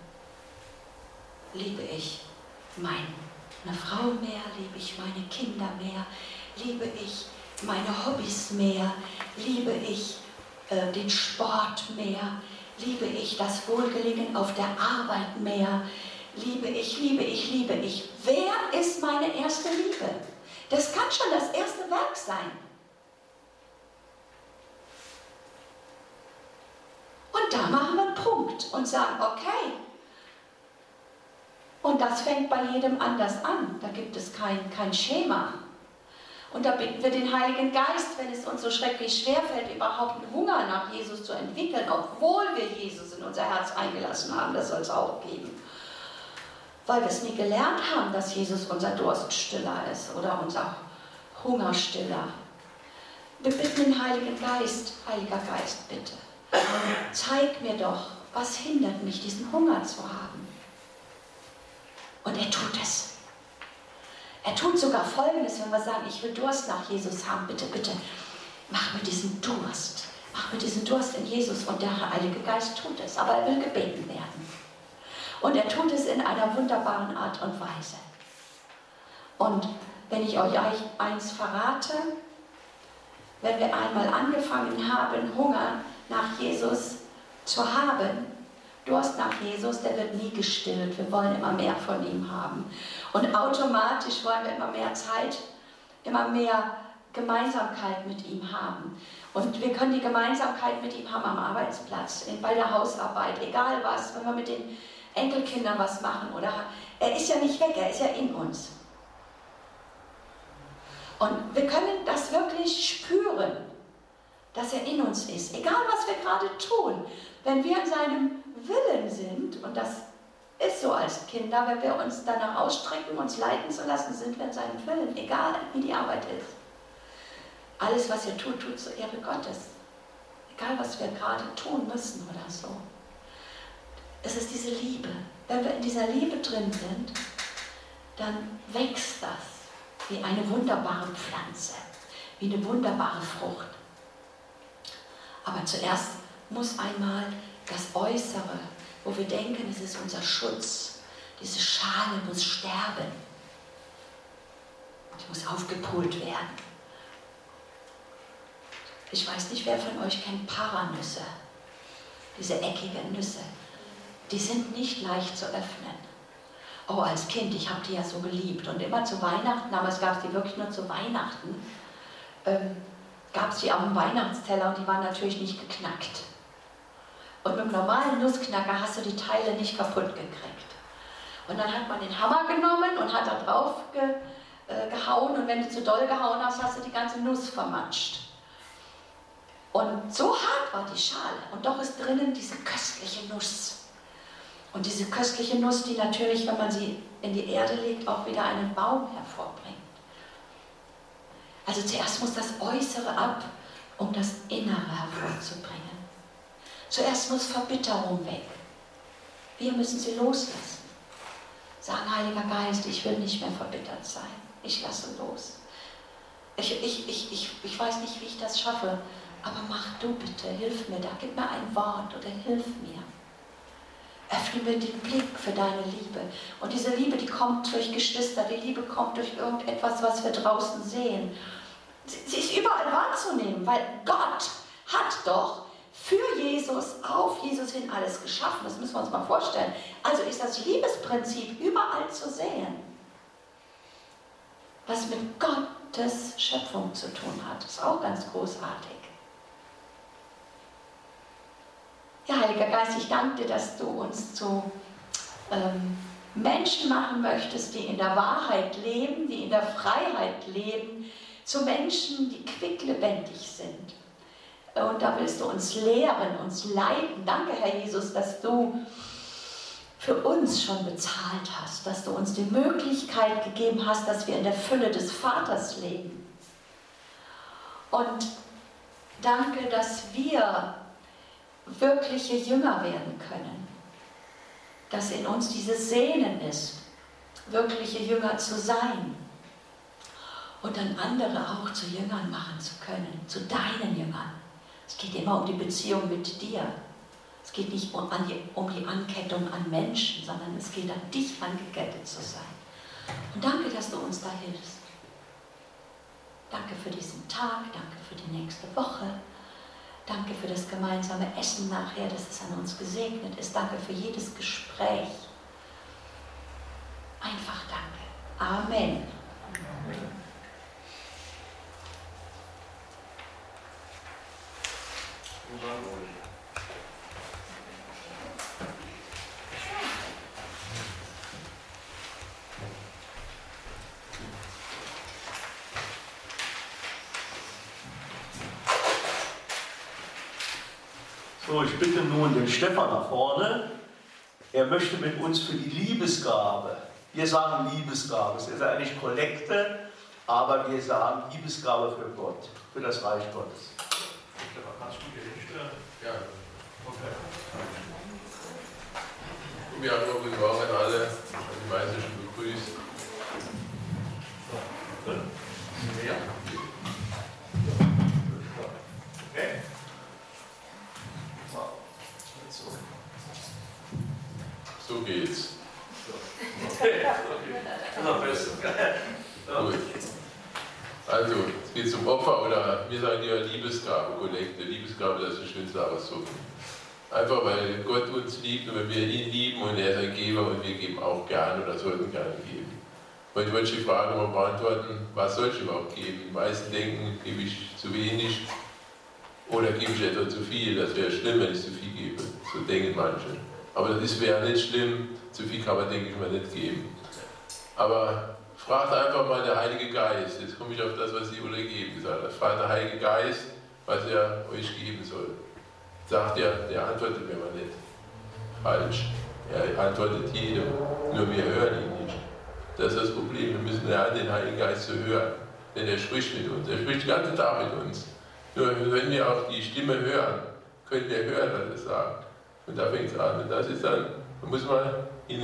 [SPEAKER 1] Liebe ich meine Frau mehr? Liebe ich meine Kinder mehr? Liebe ich meine Hobbys mehr? Liebe ich den Sport mehr? Liebe ich das Wohlgelingen auf der Arbeit mehr? Liebe ich. Wer ist meine erste Liebe? Das kann schon das erste Werk sein. Und da machen wir einen Punkt und sagen, okay. Und das fängt bei jedem anders an. Da gibt es kein Schema. Und da bitten wir den Heiligen Geist, wenn es uns so schrecklich schwerfällt, überhaupt einen Hunger nach Jesus zu entwickeln, obwohl wir Jesus in unser Herz eingelassen haben, das soll es auch geben. Weil wir es nie gelernt haben, dass Jesus unser Durststiller ist oder unser Hungerstiller. Wir bitten den Heiligen Geist, Heiliger Geist, bitte, zeig mir doch, was hindert mich, diesen Hunger zu haben. Und er tut es. Er tut sogar Folgendes, wenn wir sagen, ich will Durst nach Jesus haben, bitte, bitte, mach mir diesen Durst. Mach mir diesen Durst in Jesus. Und der Heilige Geist tut es, aber er will gebeten werden. Und er tut es in einer wunderbaren Art und Weise. Und wenn ich euch eins verrate, wenn wir einmal angefangen haben, Hunger nach Jesus zu haben, Durst nach Jesus, der wird nie gestillt. Wir wollen immer mehr von ihm haben. Und automatisch wollen wir immer mehr Zeit, immer mehr Gemeinsamkeit mit ihm haben. Und wir können die Gemeinsamkeit mit ihm haben am Arbeitsplatz, bei der Hausarbeit, egal was, wenn wir mit den Enkelkindern was machen. Oder er ist ja nicht weg, er ist ja in uns. Und wir können das wirklich spüren, dass er in uns ist, egal was wir gerade tun. Wenn wir in seinem Willen sind, und das ist so als Kinder, wenn wir uns danach ausstrecken, uns leiten zu lassen, sind wir in seinem Willen, egal wie die Arbeit ist. Alles, was ihr tut, tut zur Ehre Gottes. Egal, was wir gerade tun müssen oder so. Es ist diese Liebe. Wenn wir in dieser Liebe drin sind, dann wächst das wie eine wunderbare Pflanze, wie eine wunderbare Frucht. Aber zuerst muss einmal das Äußere, wo wir denken, es ist unser Schutz, diese Schale muss sterben. Die muss aufgepult werden. Ich weiß nicht, wer von euch kennt Paranüsse, diese eckigen Nüsse. Die sind nicht leicht zu öffnen. Oh, als Kind, ich habe die ja so geliebt. Und immer zu Weihnachten, damals gab es die wirklich nur zu Weihnachten, gab es die auf dem Weihnachtsteller und die waren natürlich nicht geknackt. Und mit einem normalen Nussknacker hast du die Teile nicht kaputt gekriegt. Und dann hat man den Hammer genommen und hat da drauf gehauen und wenn du zu doll gehauen hast, hast du die ganze Nuss vermatscht. Und so hart war die Schale und doch ist drinnen diese köstliche Nuss. Und diese köstliche Nuss, die natürlich, wenn man sie in die Erde legt, auch wieder einen Baum hervorbringt. Also zuerst muss das Äußere ab, um das Innere hervorzubringen. Zuerst muss Verbitterung weg. Wir müssen sie loslassen. Sagen, Heiliger Geist, ich will nicht mehr verbittert sein. Ich lasse los. Ich weiß nicht, wie ich das schaffe, aber mach du bitte, hilf mir da, gib mir ein Wort oder hilf mir. Öffne mir den Blick für deine Liebe. Und diese Liebe, die kommt durch Geschwister, die Liebe kommt durch irgendetwas, was wir draußen sehen. Sie ist überall wahrzunehmen, weil Gott hat doch für Jesus, auf Jesus hin alles geschaffen. Das müssen wir uns mal vorstellen. Also ist das Liebesprinzip überall zu sehen. Was mit Gottes Schöpfung zu tun hat. Das ist auch ganz großartig. Ja, Heiliger Geist, ich danke dir, dass du uns zu Menschen machen möchtest, die in der Wahrheit leben, die in der Freiheit leben, zu Menschen, die quicklebendig sind. Und da willst du uns lehren, uns leiten. Danke, Herr Jesus, dass du für uns schon bezahlt hast, dass du uns die Möglichkeit gegeben hast, dass wir in der Fülle des Vaters leben. Und danke, dass wir wirkliche Jünger werden können. Dass in uns dieses Sehnen ist, wirkliche Jünger zu sein. Und dann andere auch zu Jüngern machen zu können, zu deinen Jüngern. Es geht immer um die Beziehung mit dir. Es geht nicht um die Ankettung an Menschen, sondern es geht an dich angekettet zu sein. Und danke, dass du uns da hilfst. Danke für diesen Tag, danke für die nächste Woche. Danke für das gemeinsame Essen nachher, dass es an uns gesegnet ist. Danke für jedes Gespräch. Einfach danke. Amen. Amen.
[SPEAKER 4] So, ich bitte nun den Stefan nach vorne. Er möchte mit uns für die Liebesgabe, wir sagen Liebesgabe, es ist eigentlich Kollekte, aber wir sagen Liebesgabe für Gott, für das Reich Gottes.
[SPEAKER 2] Stefan, kannst du dir hinstellen?
[SPEAKER 5] Ja.
[SPEAKER 2] Okay.
[SPEAKER 5] Wir haben noch guten Morgen an alle, die meisten schon begrüßt.
[SPEAKER 2] Ja. Okay.
[SPEAKER 5] So geht's.
[SPEAKER 2] Okay. Noch besser.
[SPEAKER 5] Gut. Also, es geht zum Opfer oder wir sagen ja Liebesgabe, Kollekte. Liebesgabe, das ist ein schönster Ausdruck. Einfach weil Gott uns liebt und wenn wir ihn lieben und er ist ein Geber und wir geben auch gerne oder sollten gerne geben. Heute wollte ich die Frage mal beantworten, was soll ich überhaupt geben? Die meisten denken, gebe ich zu wenig oder gebe ich etwa zu viel. Das wäre schlimm, wenn ich zu viel gebe. So denken manche. Aber das wäre nicht schlimm. Zu viel kann man, denke ich mal, nicht geben. Aber fragt einfach mal der Heilige Geist. Jetzt komme ich auf das, was die Ulrike eben gesagt hat. Fragt der Heilige Geist, was er euch geben soll. Sagt er, der antwortet mir mal nicht. Falsch. Er antwortet jedem. Nur wir hören ihn nicht. Das ist das Problem. Wir müssen lernen, den Heiligen Geist zu hören. Denn er spricht mit uns. Er spricht den ganzen Tag mit uns. Nur wenn wir auch die Stimme hören, können wir hören, was er sagt. Und da fängt es an. Und das ist dann, da muss man in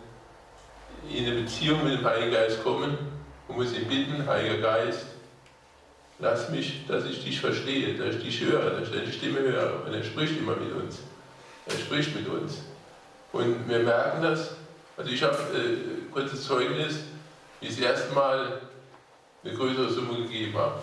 [SPEAKER 5] eine Beziehung mit dem Heiligen Geist kommen und muss ihn bitten, Heiliger Geist, lass mich, dass ich dich verstehe, dass ich dich höre, dass ich deine Stimme höre. Und er spricht immer mit uns. Er spricht mit uns. Und wir merken das. Also ich habe kurzes Zeugnis, wie ich das erste Mal eine größere Summe gegeben habe.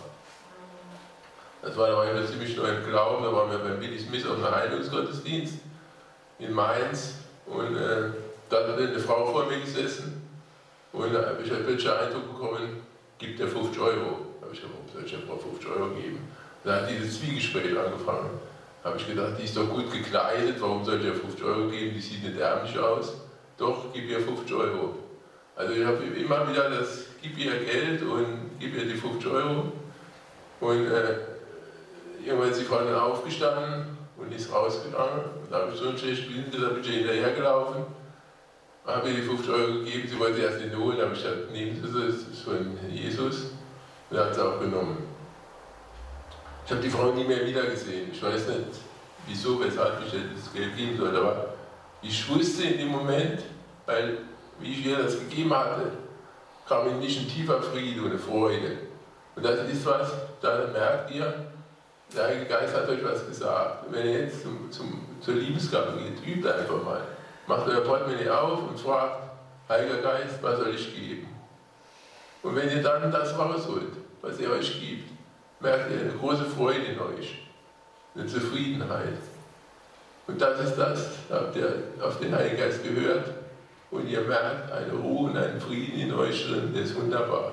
[SPEAKER 5] Da war ich ziemlich neu im Glauben, da waren wir beim Willi Smith auf einem Heilungsgottesdienst in Mainz. Und da hat eine Frau vor mir gesessen und da habe ich einen plötzlichen Eindruck bekommen, gibt er 50 Euro. Da habe ich gesagt, warum soll ich der Frau 50 Euro geben? Da hat dieses Zwiegespräch angefangen. Da habe ich gedacht, die ist doch gut gekleidet, warum soll ich ihr 50 Euro geben, die sieht nicht ärmlich aus. Doch, gib ihr 50 Euro. Also ich habe immer wieder das, gib ihr Geld und gib ihr die 50 Euro. Und irgendwann ist die Frau dann aufgestanden und ist rausgegangen. Und da habe ich so ein schlechtes Bild, da bin ich hinterhergelaufen. Habe ihr die 50 Euro gegeben, sie wollte erst nicht holen, da habe ich gesagt, nehmen Sie das ist von Jesus. Und er hat sie auch genommen. Ich habe die Frau nie mehr wieder gesehen. Ich weiß nicht, wieso, weshalb ich das Geld geben sollte, aber ich wusste in dem Moment, weil, wie ich ihr das gegeben hatte, kam in mich ein tiefer Friede und eine Freude. Und das ist was, da merkt ihr, der Heilige Geist hat euch was gesagt. Und wenn ihr jetzt zur Liebesgabe geht, übt einfach mal. Macht euer Portemonnaie auf und fragt, Heiliger Geist, was soll ich geben? Und wenn ihr dann das rausholt, was er euch gibt, merkt ihr eine große Freude in euch, eine Zufriedenheit. Und das ist das, da habt ihr auf den Heiligen Geist gehört und ihr merkt eine Ruhe und einen Frieden in euch drin, das ist wunderbar.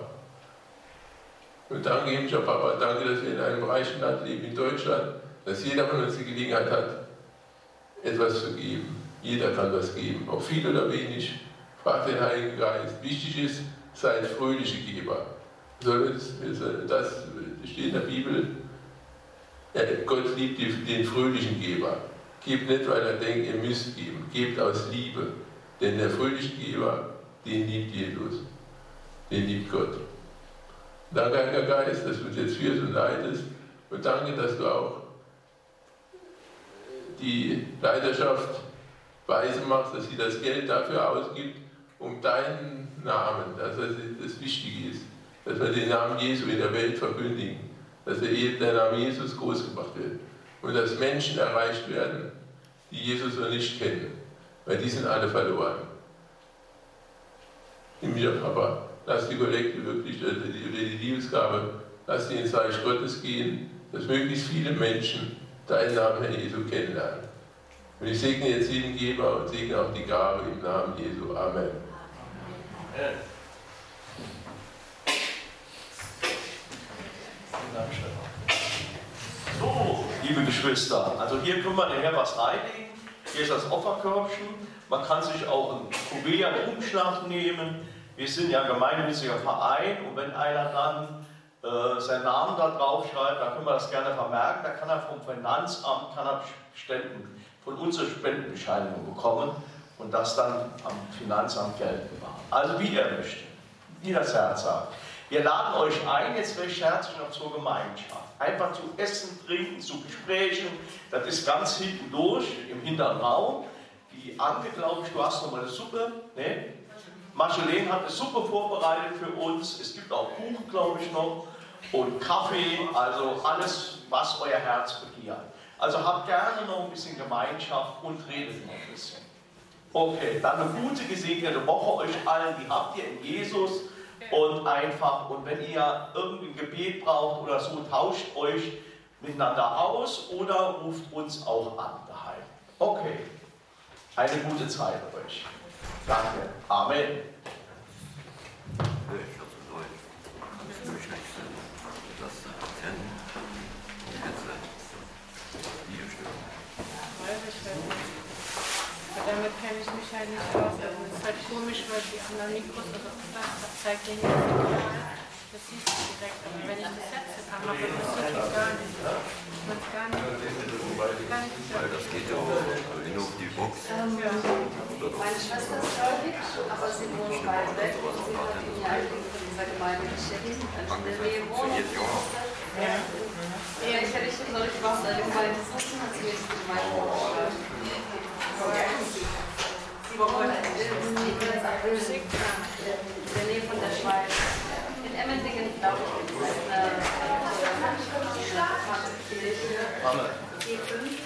[SPEAKER 5] Und danke, himmlischer Papa, danke, dass wir in einem reichen Land leben, in Deutschland, dass jeder von uns die Gelegenheit hat, etwas zu geben. Jeder kann was geben, ob viel oder wenig. Fragt den Heiligen Geist. Wichtig ist, seid fröhliche Geber. Das steht in der Bibel, Gott liebt den fröhlichen Geber. Gebt nicht, weil er denkt, ihr müsst geben. Gebt aus Liebe. Denn der fröhliche Geber, den liebt Jesus. Den liebt Gott. Danke, Heiliger Geist, dass du uns jetzt führst und leitest. Und danke, dass du auch die Leiterschaft weise machst, dass sie das Geld dafür ausgibt, um deinen Namen, dass das Wichtige ist, dass wir den Namen Jesu in der Welt verkündigen, dass der Name Jesus groß gemacht wird und dass Menschen erreicht werden, die Jesus noch nicht kennen, weil die sind alle verloren. Himmlischer Papa, lass die Kollekte wirklich, die Liebesgabe, lass sie ins Reich Gottes gehen, dass möglichst viele Menschen deinen Namen, Herr Jesu, kennenlernen. Und ich segne jetzt jeden Geber und segne auch die Gabe im Namen Jesu. Amen.
[SPEAKER 4] So, liebe Geschwister, also hier können wir nachher was reinlegen. Hier ist das Opferkörbchen. Man kann sich auch einen Kuvert, einen Umschlag nehmen. Wir sind ja ein gemeinnütziger Verein und wenn einer dann seinen Namen da drauf schreibt, dann können wir das gerne vermerken. Da kann er vom Finanzamt von uns eine Spendenbescheinigung bekommen und das dann am Finanzamt geltend machen. Also wie er möchte, wie das Herz sagt. Wir laden euch ein, jetzt recht herzlich noch zur Gemeinschaft. Einfach zu essen, trinken, zu Gesprächen. Das ist ganz hinten durch, im hinteren Raum. Die Anke, glaube ich, du hast noch mal eine Suppe. Ne? Marcelene hat eine Suppe vorbereitet für uns. Es gibt auch Kuchen, glaube ich, noch. Und Kaffee, also alles, was euer Herz begehrt. Also habt gerne noch ein bisschen Gemeinschaft und redet noch ein bisschen. Okay, dann eine gute, gesegnete Woche euch allen. Die habt ihr in Jesus. Und einfach, und wenn ihr irgendwie ein Gebet braucht oder so, tauscht euch miteinander aus oder ruft uns auch an daheim. Okay, eine gute Zeit euch. Danke. Amen.
[SPEAKER 6] wahrscheinlich auch. Also es ist halt komisch, weil die anderen Mikros, also das zeigt ja hier das siehst du direkt. Aber wenn ich das setze, kann man das sieht man gar nicht. Man gar nicht.
[SPEAKER 7] Weil das geht ja auch nur auf die Box.
[SPEAKER 8] Meine Schwester ist gläubig, aber sie wohnt weit weg und sie hat die Eigentümer von dieser Gemeinde geschickt. Also in der Nähe wohnt. Ja, ich hätte schon solche was in der Gemeinde sitzen, hat sie mir die Gemeinde vorgeschlagen. Sie war heute in der Nähe von der Schweiz. In Emmendingen, glaube ich, ist eine Kirche. G5.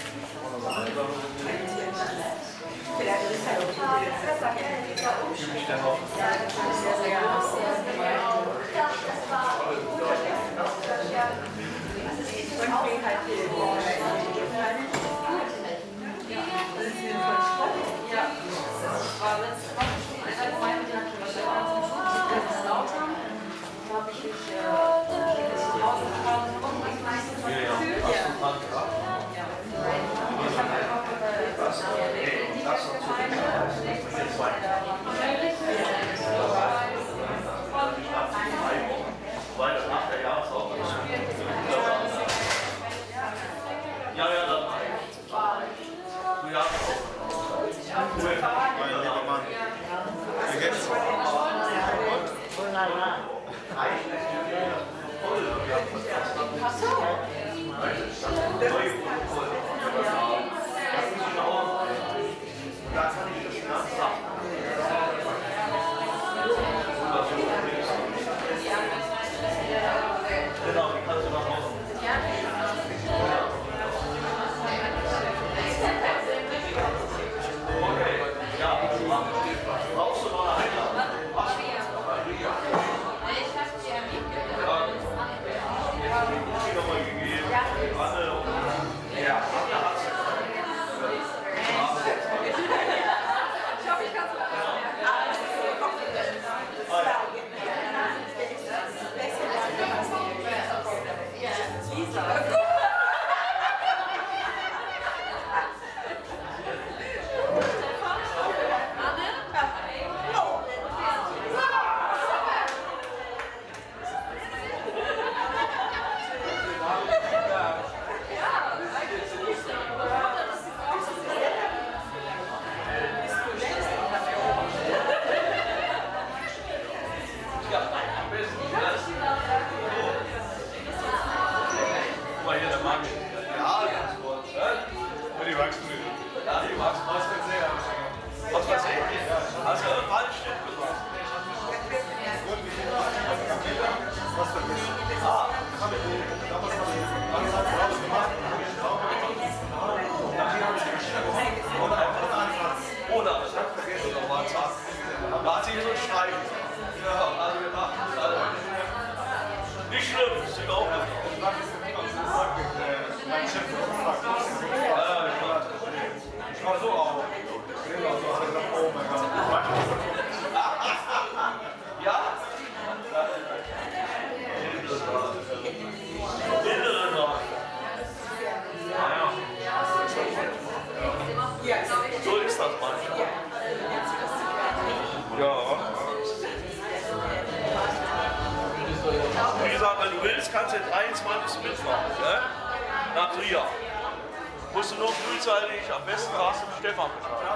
[SPEAKER 4] Kannst du den 23. mitfahren, ne? Nach Trier. Musst du nur frühzeitig, am besten hast du den Stefan bezahlen.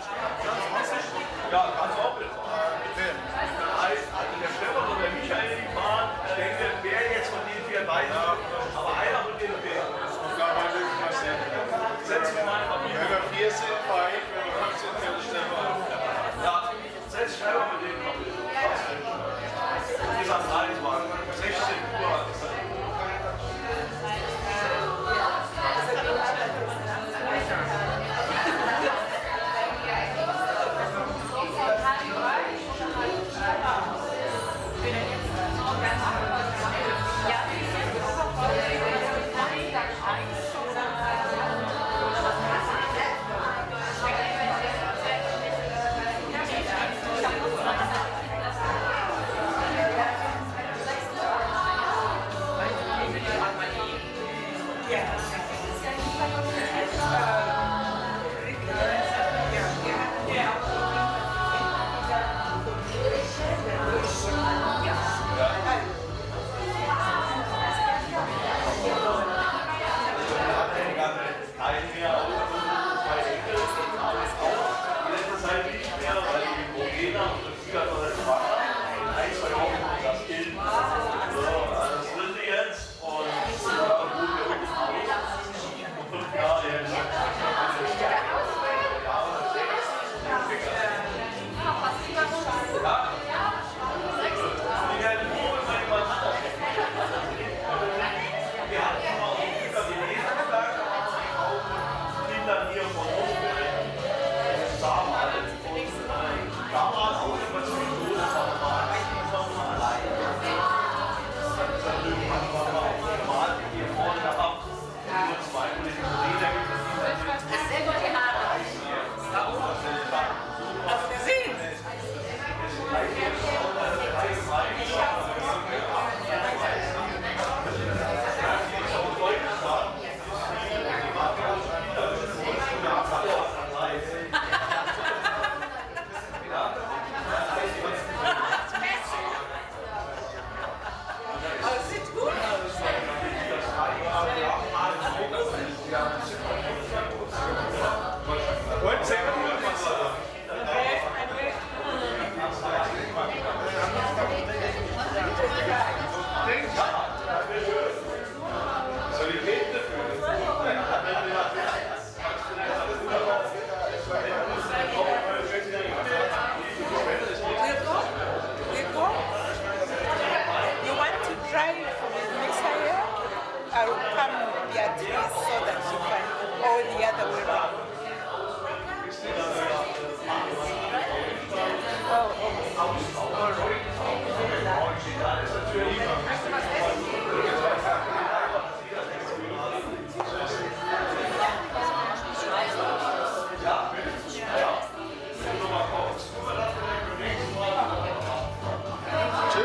[SPEAKER 4] Ja, kannst du auch mitfahren. Das heißt, also der Stefan und der Michael, die fahren, ich denke, wer jetzt von den vier beiden, aber einer von denen fährt. Setz mir mal Papier. Wenn wir 4 sind, bei 5 sind für den Stefan. Ja, setz dich selber mit denen noch. Wie gesagt, 16 Uhr.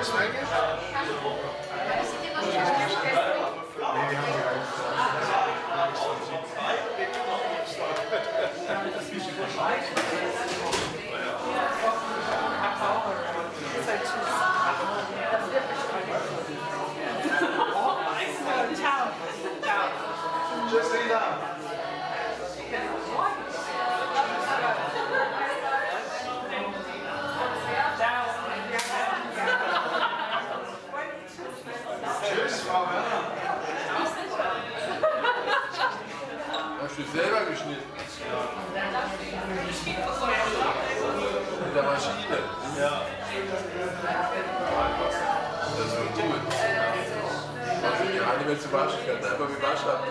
[SPEAKER 5] Hast du selber geschnitten? Mit der Maschine? Ja. Das ist gut. Ja, nicht mehr zu waschen kann, einfach mit Waschlappen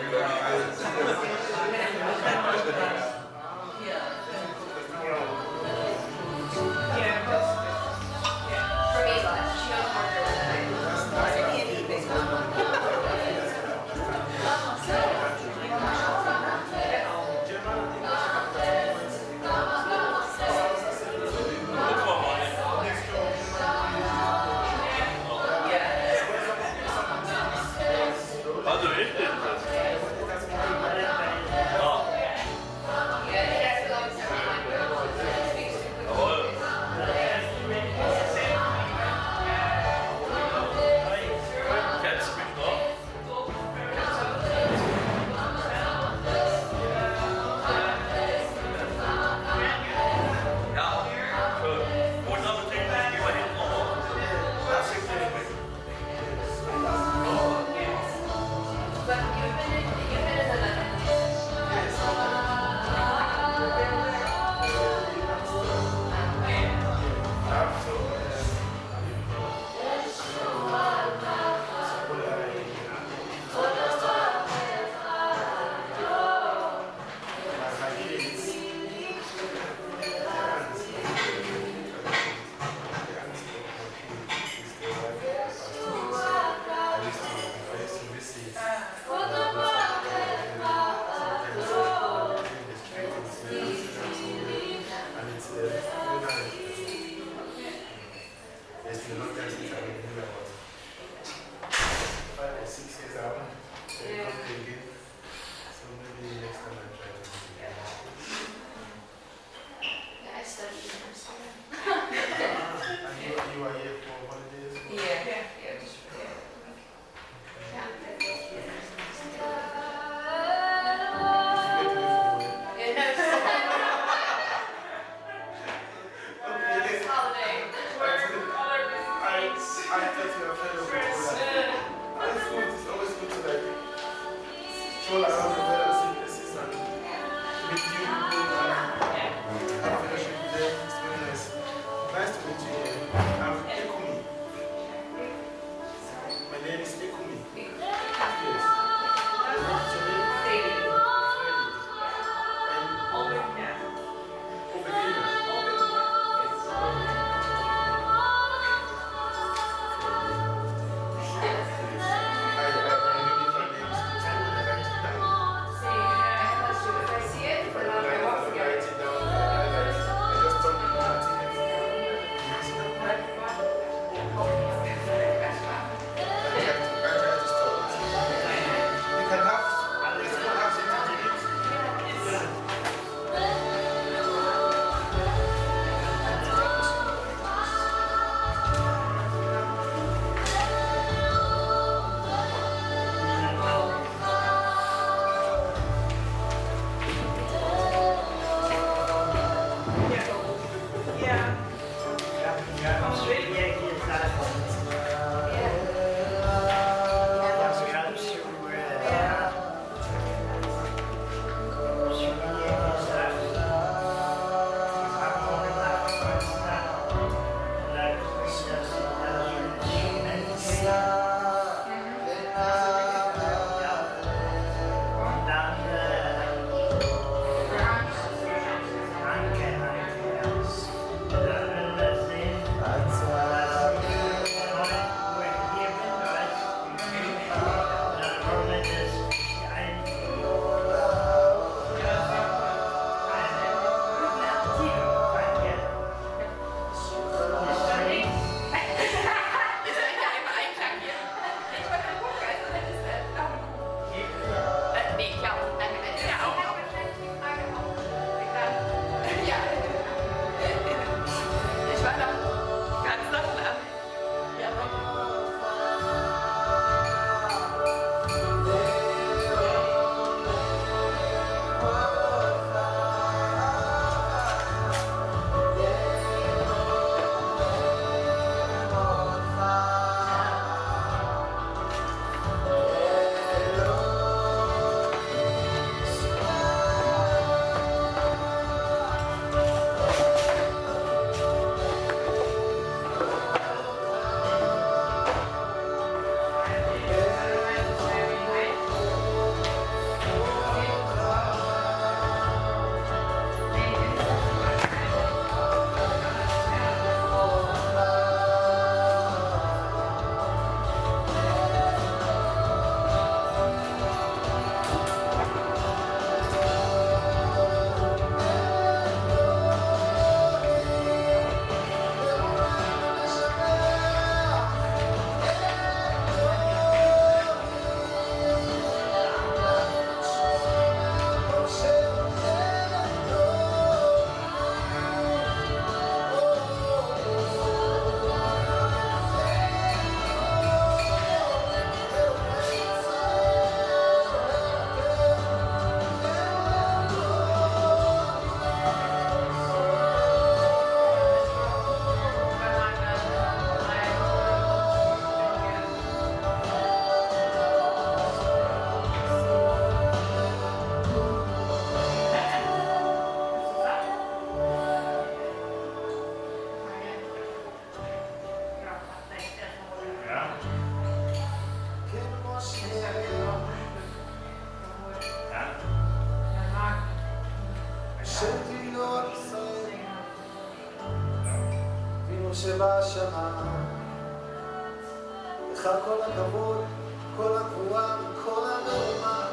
[SPEAKER 9] שבשמיים. לך כל הכבוד, כל הגבורה וכל המלומה.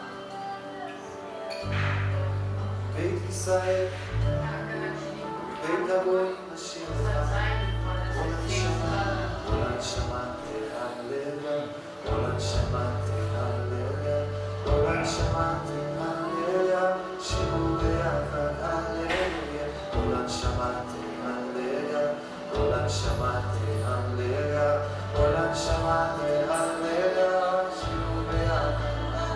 [SPEAKER 9] בית ישראל, בית הגויים נשיר לך. עולן שמע, עולן שמעתי הללויה, עולן שמעתי הללויה, עולן שמעתי הללויה, שירו ביחד הללויה, עולן שמעתי הללויה, עולן שמעתי הללויה, עולן שמעתי הללויה, שירו ביחד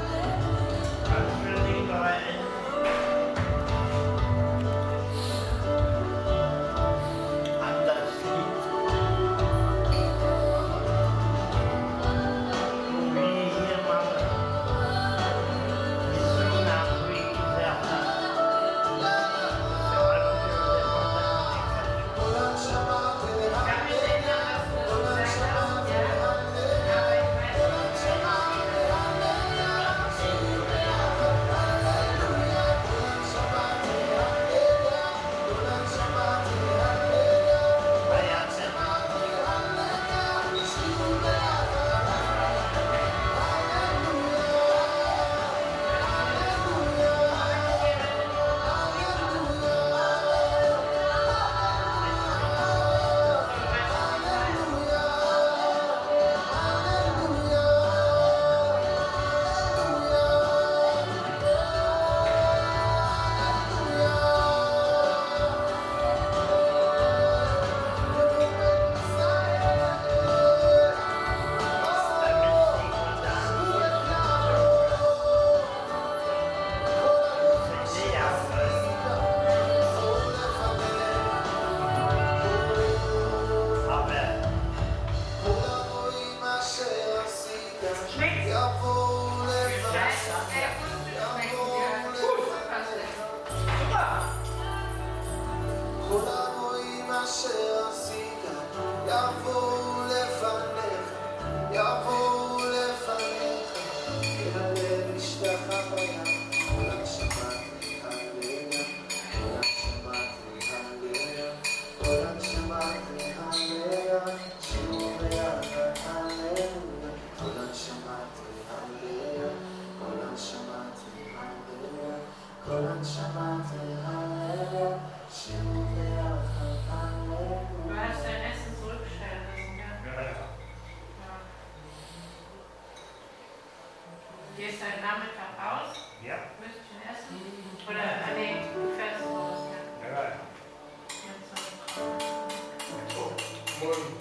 [SPEAKER 6] Gehst du heute Nachmittag raus?
[SPEAKER 10] Ja.
[SPEAKER 6] Würstchen essen? Oder, nee, du fährst raus, ja.
[SPEAKER 10] Ja. Morgen.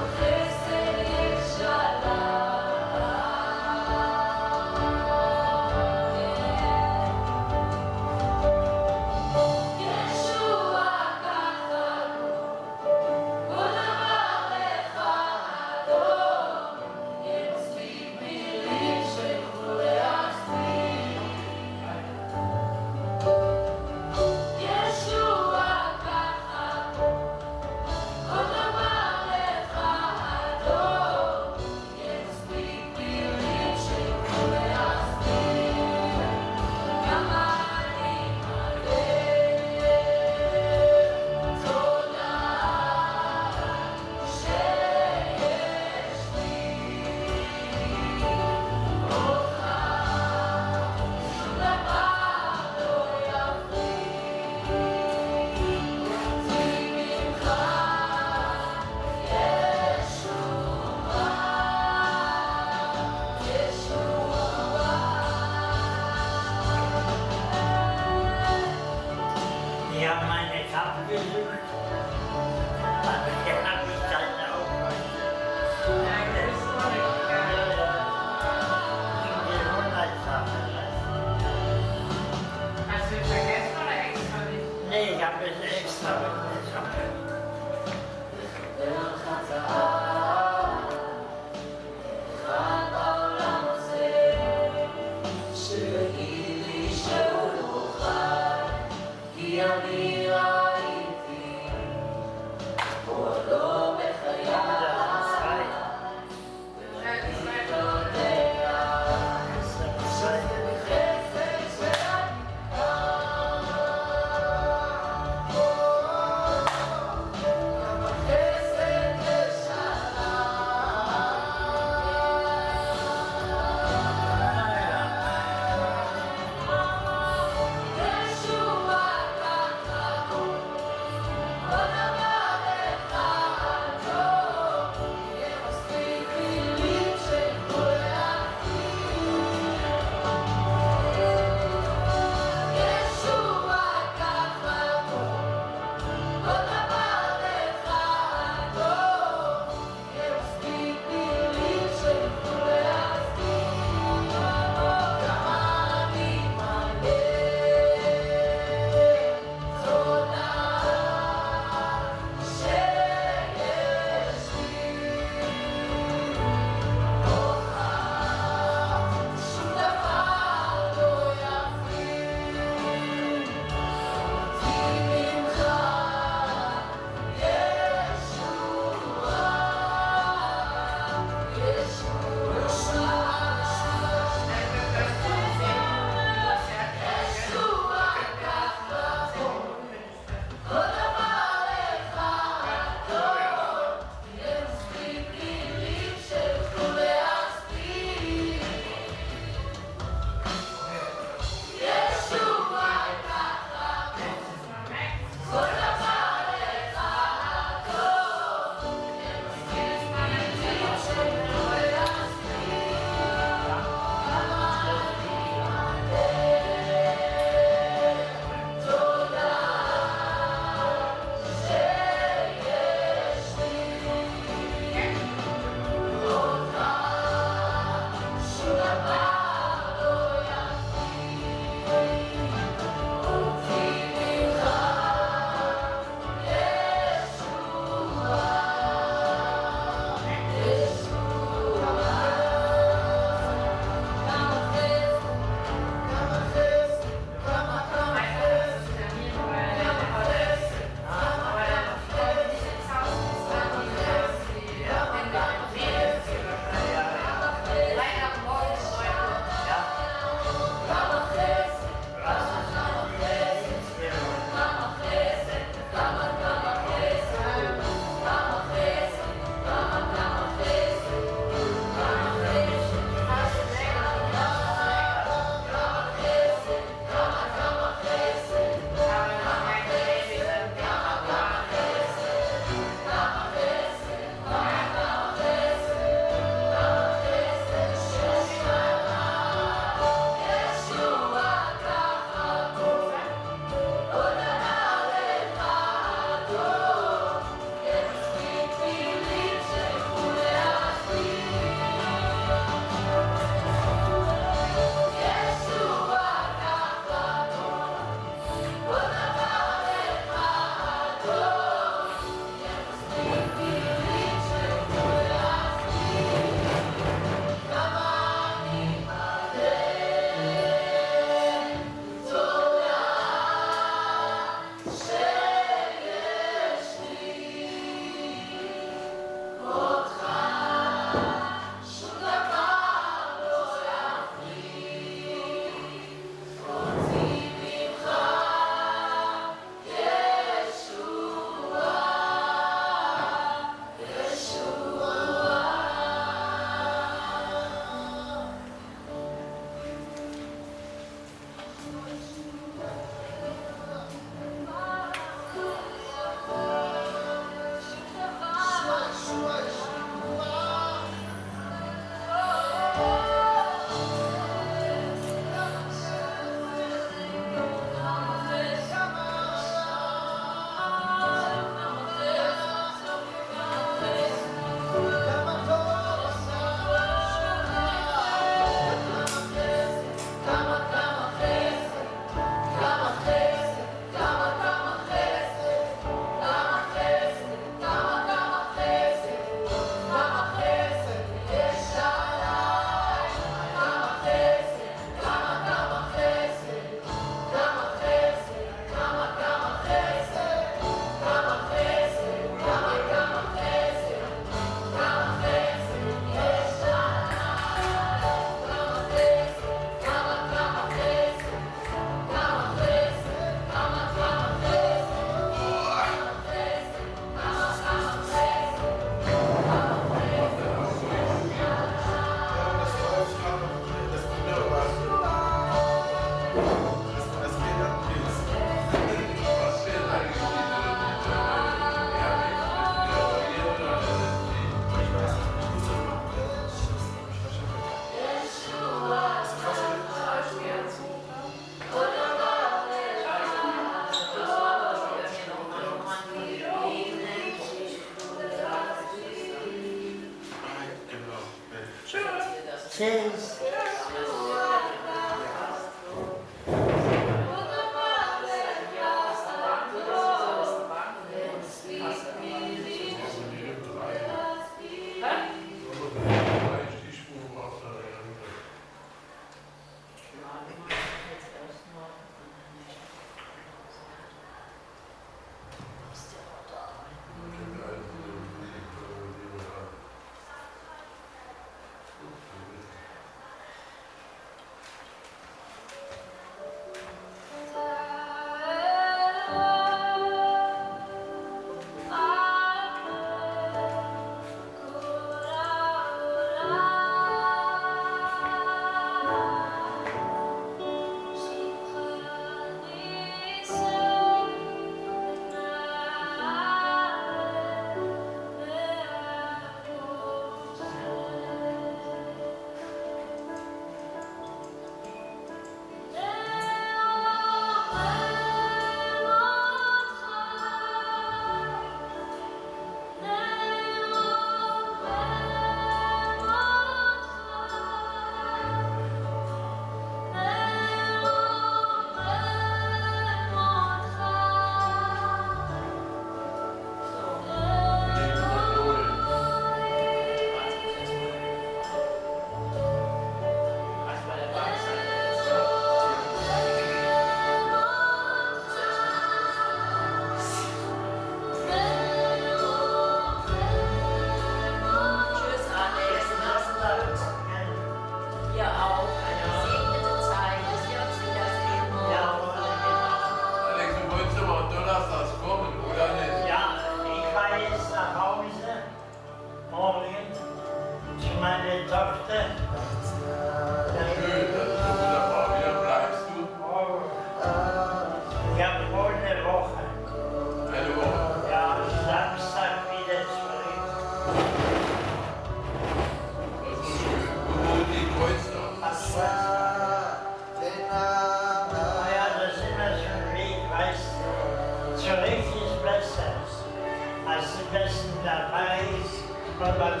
[SPEAKER 11] But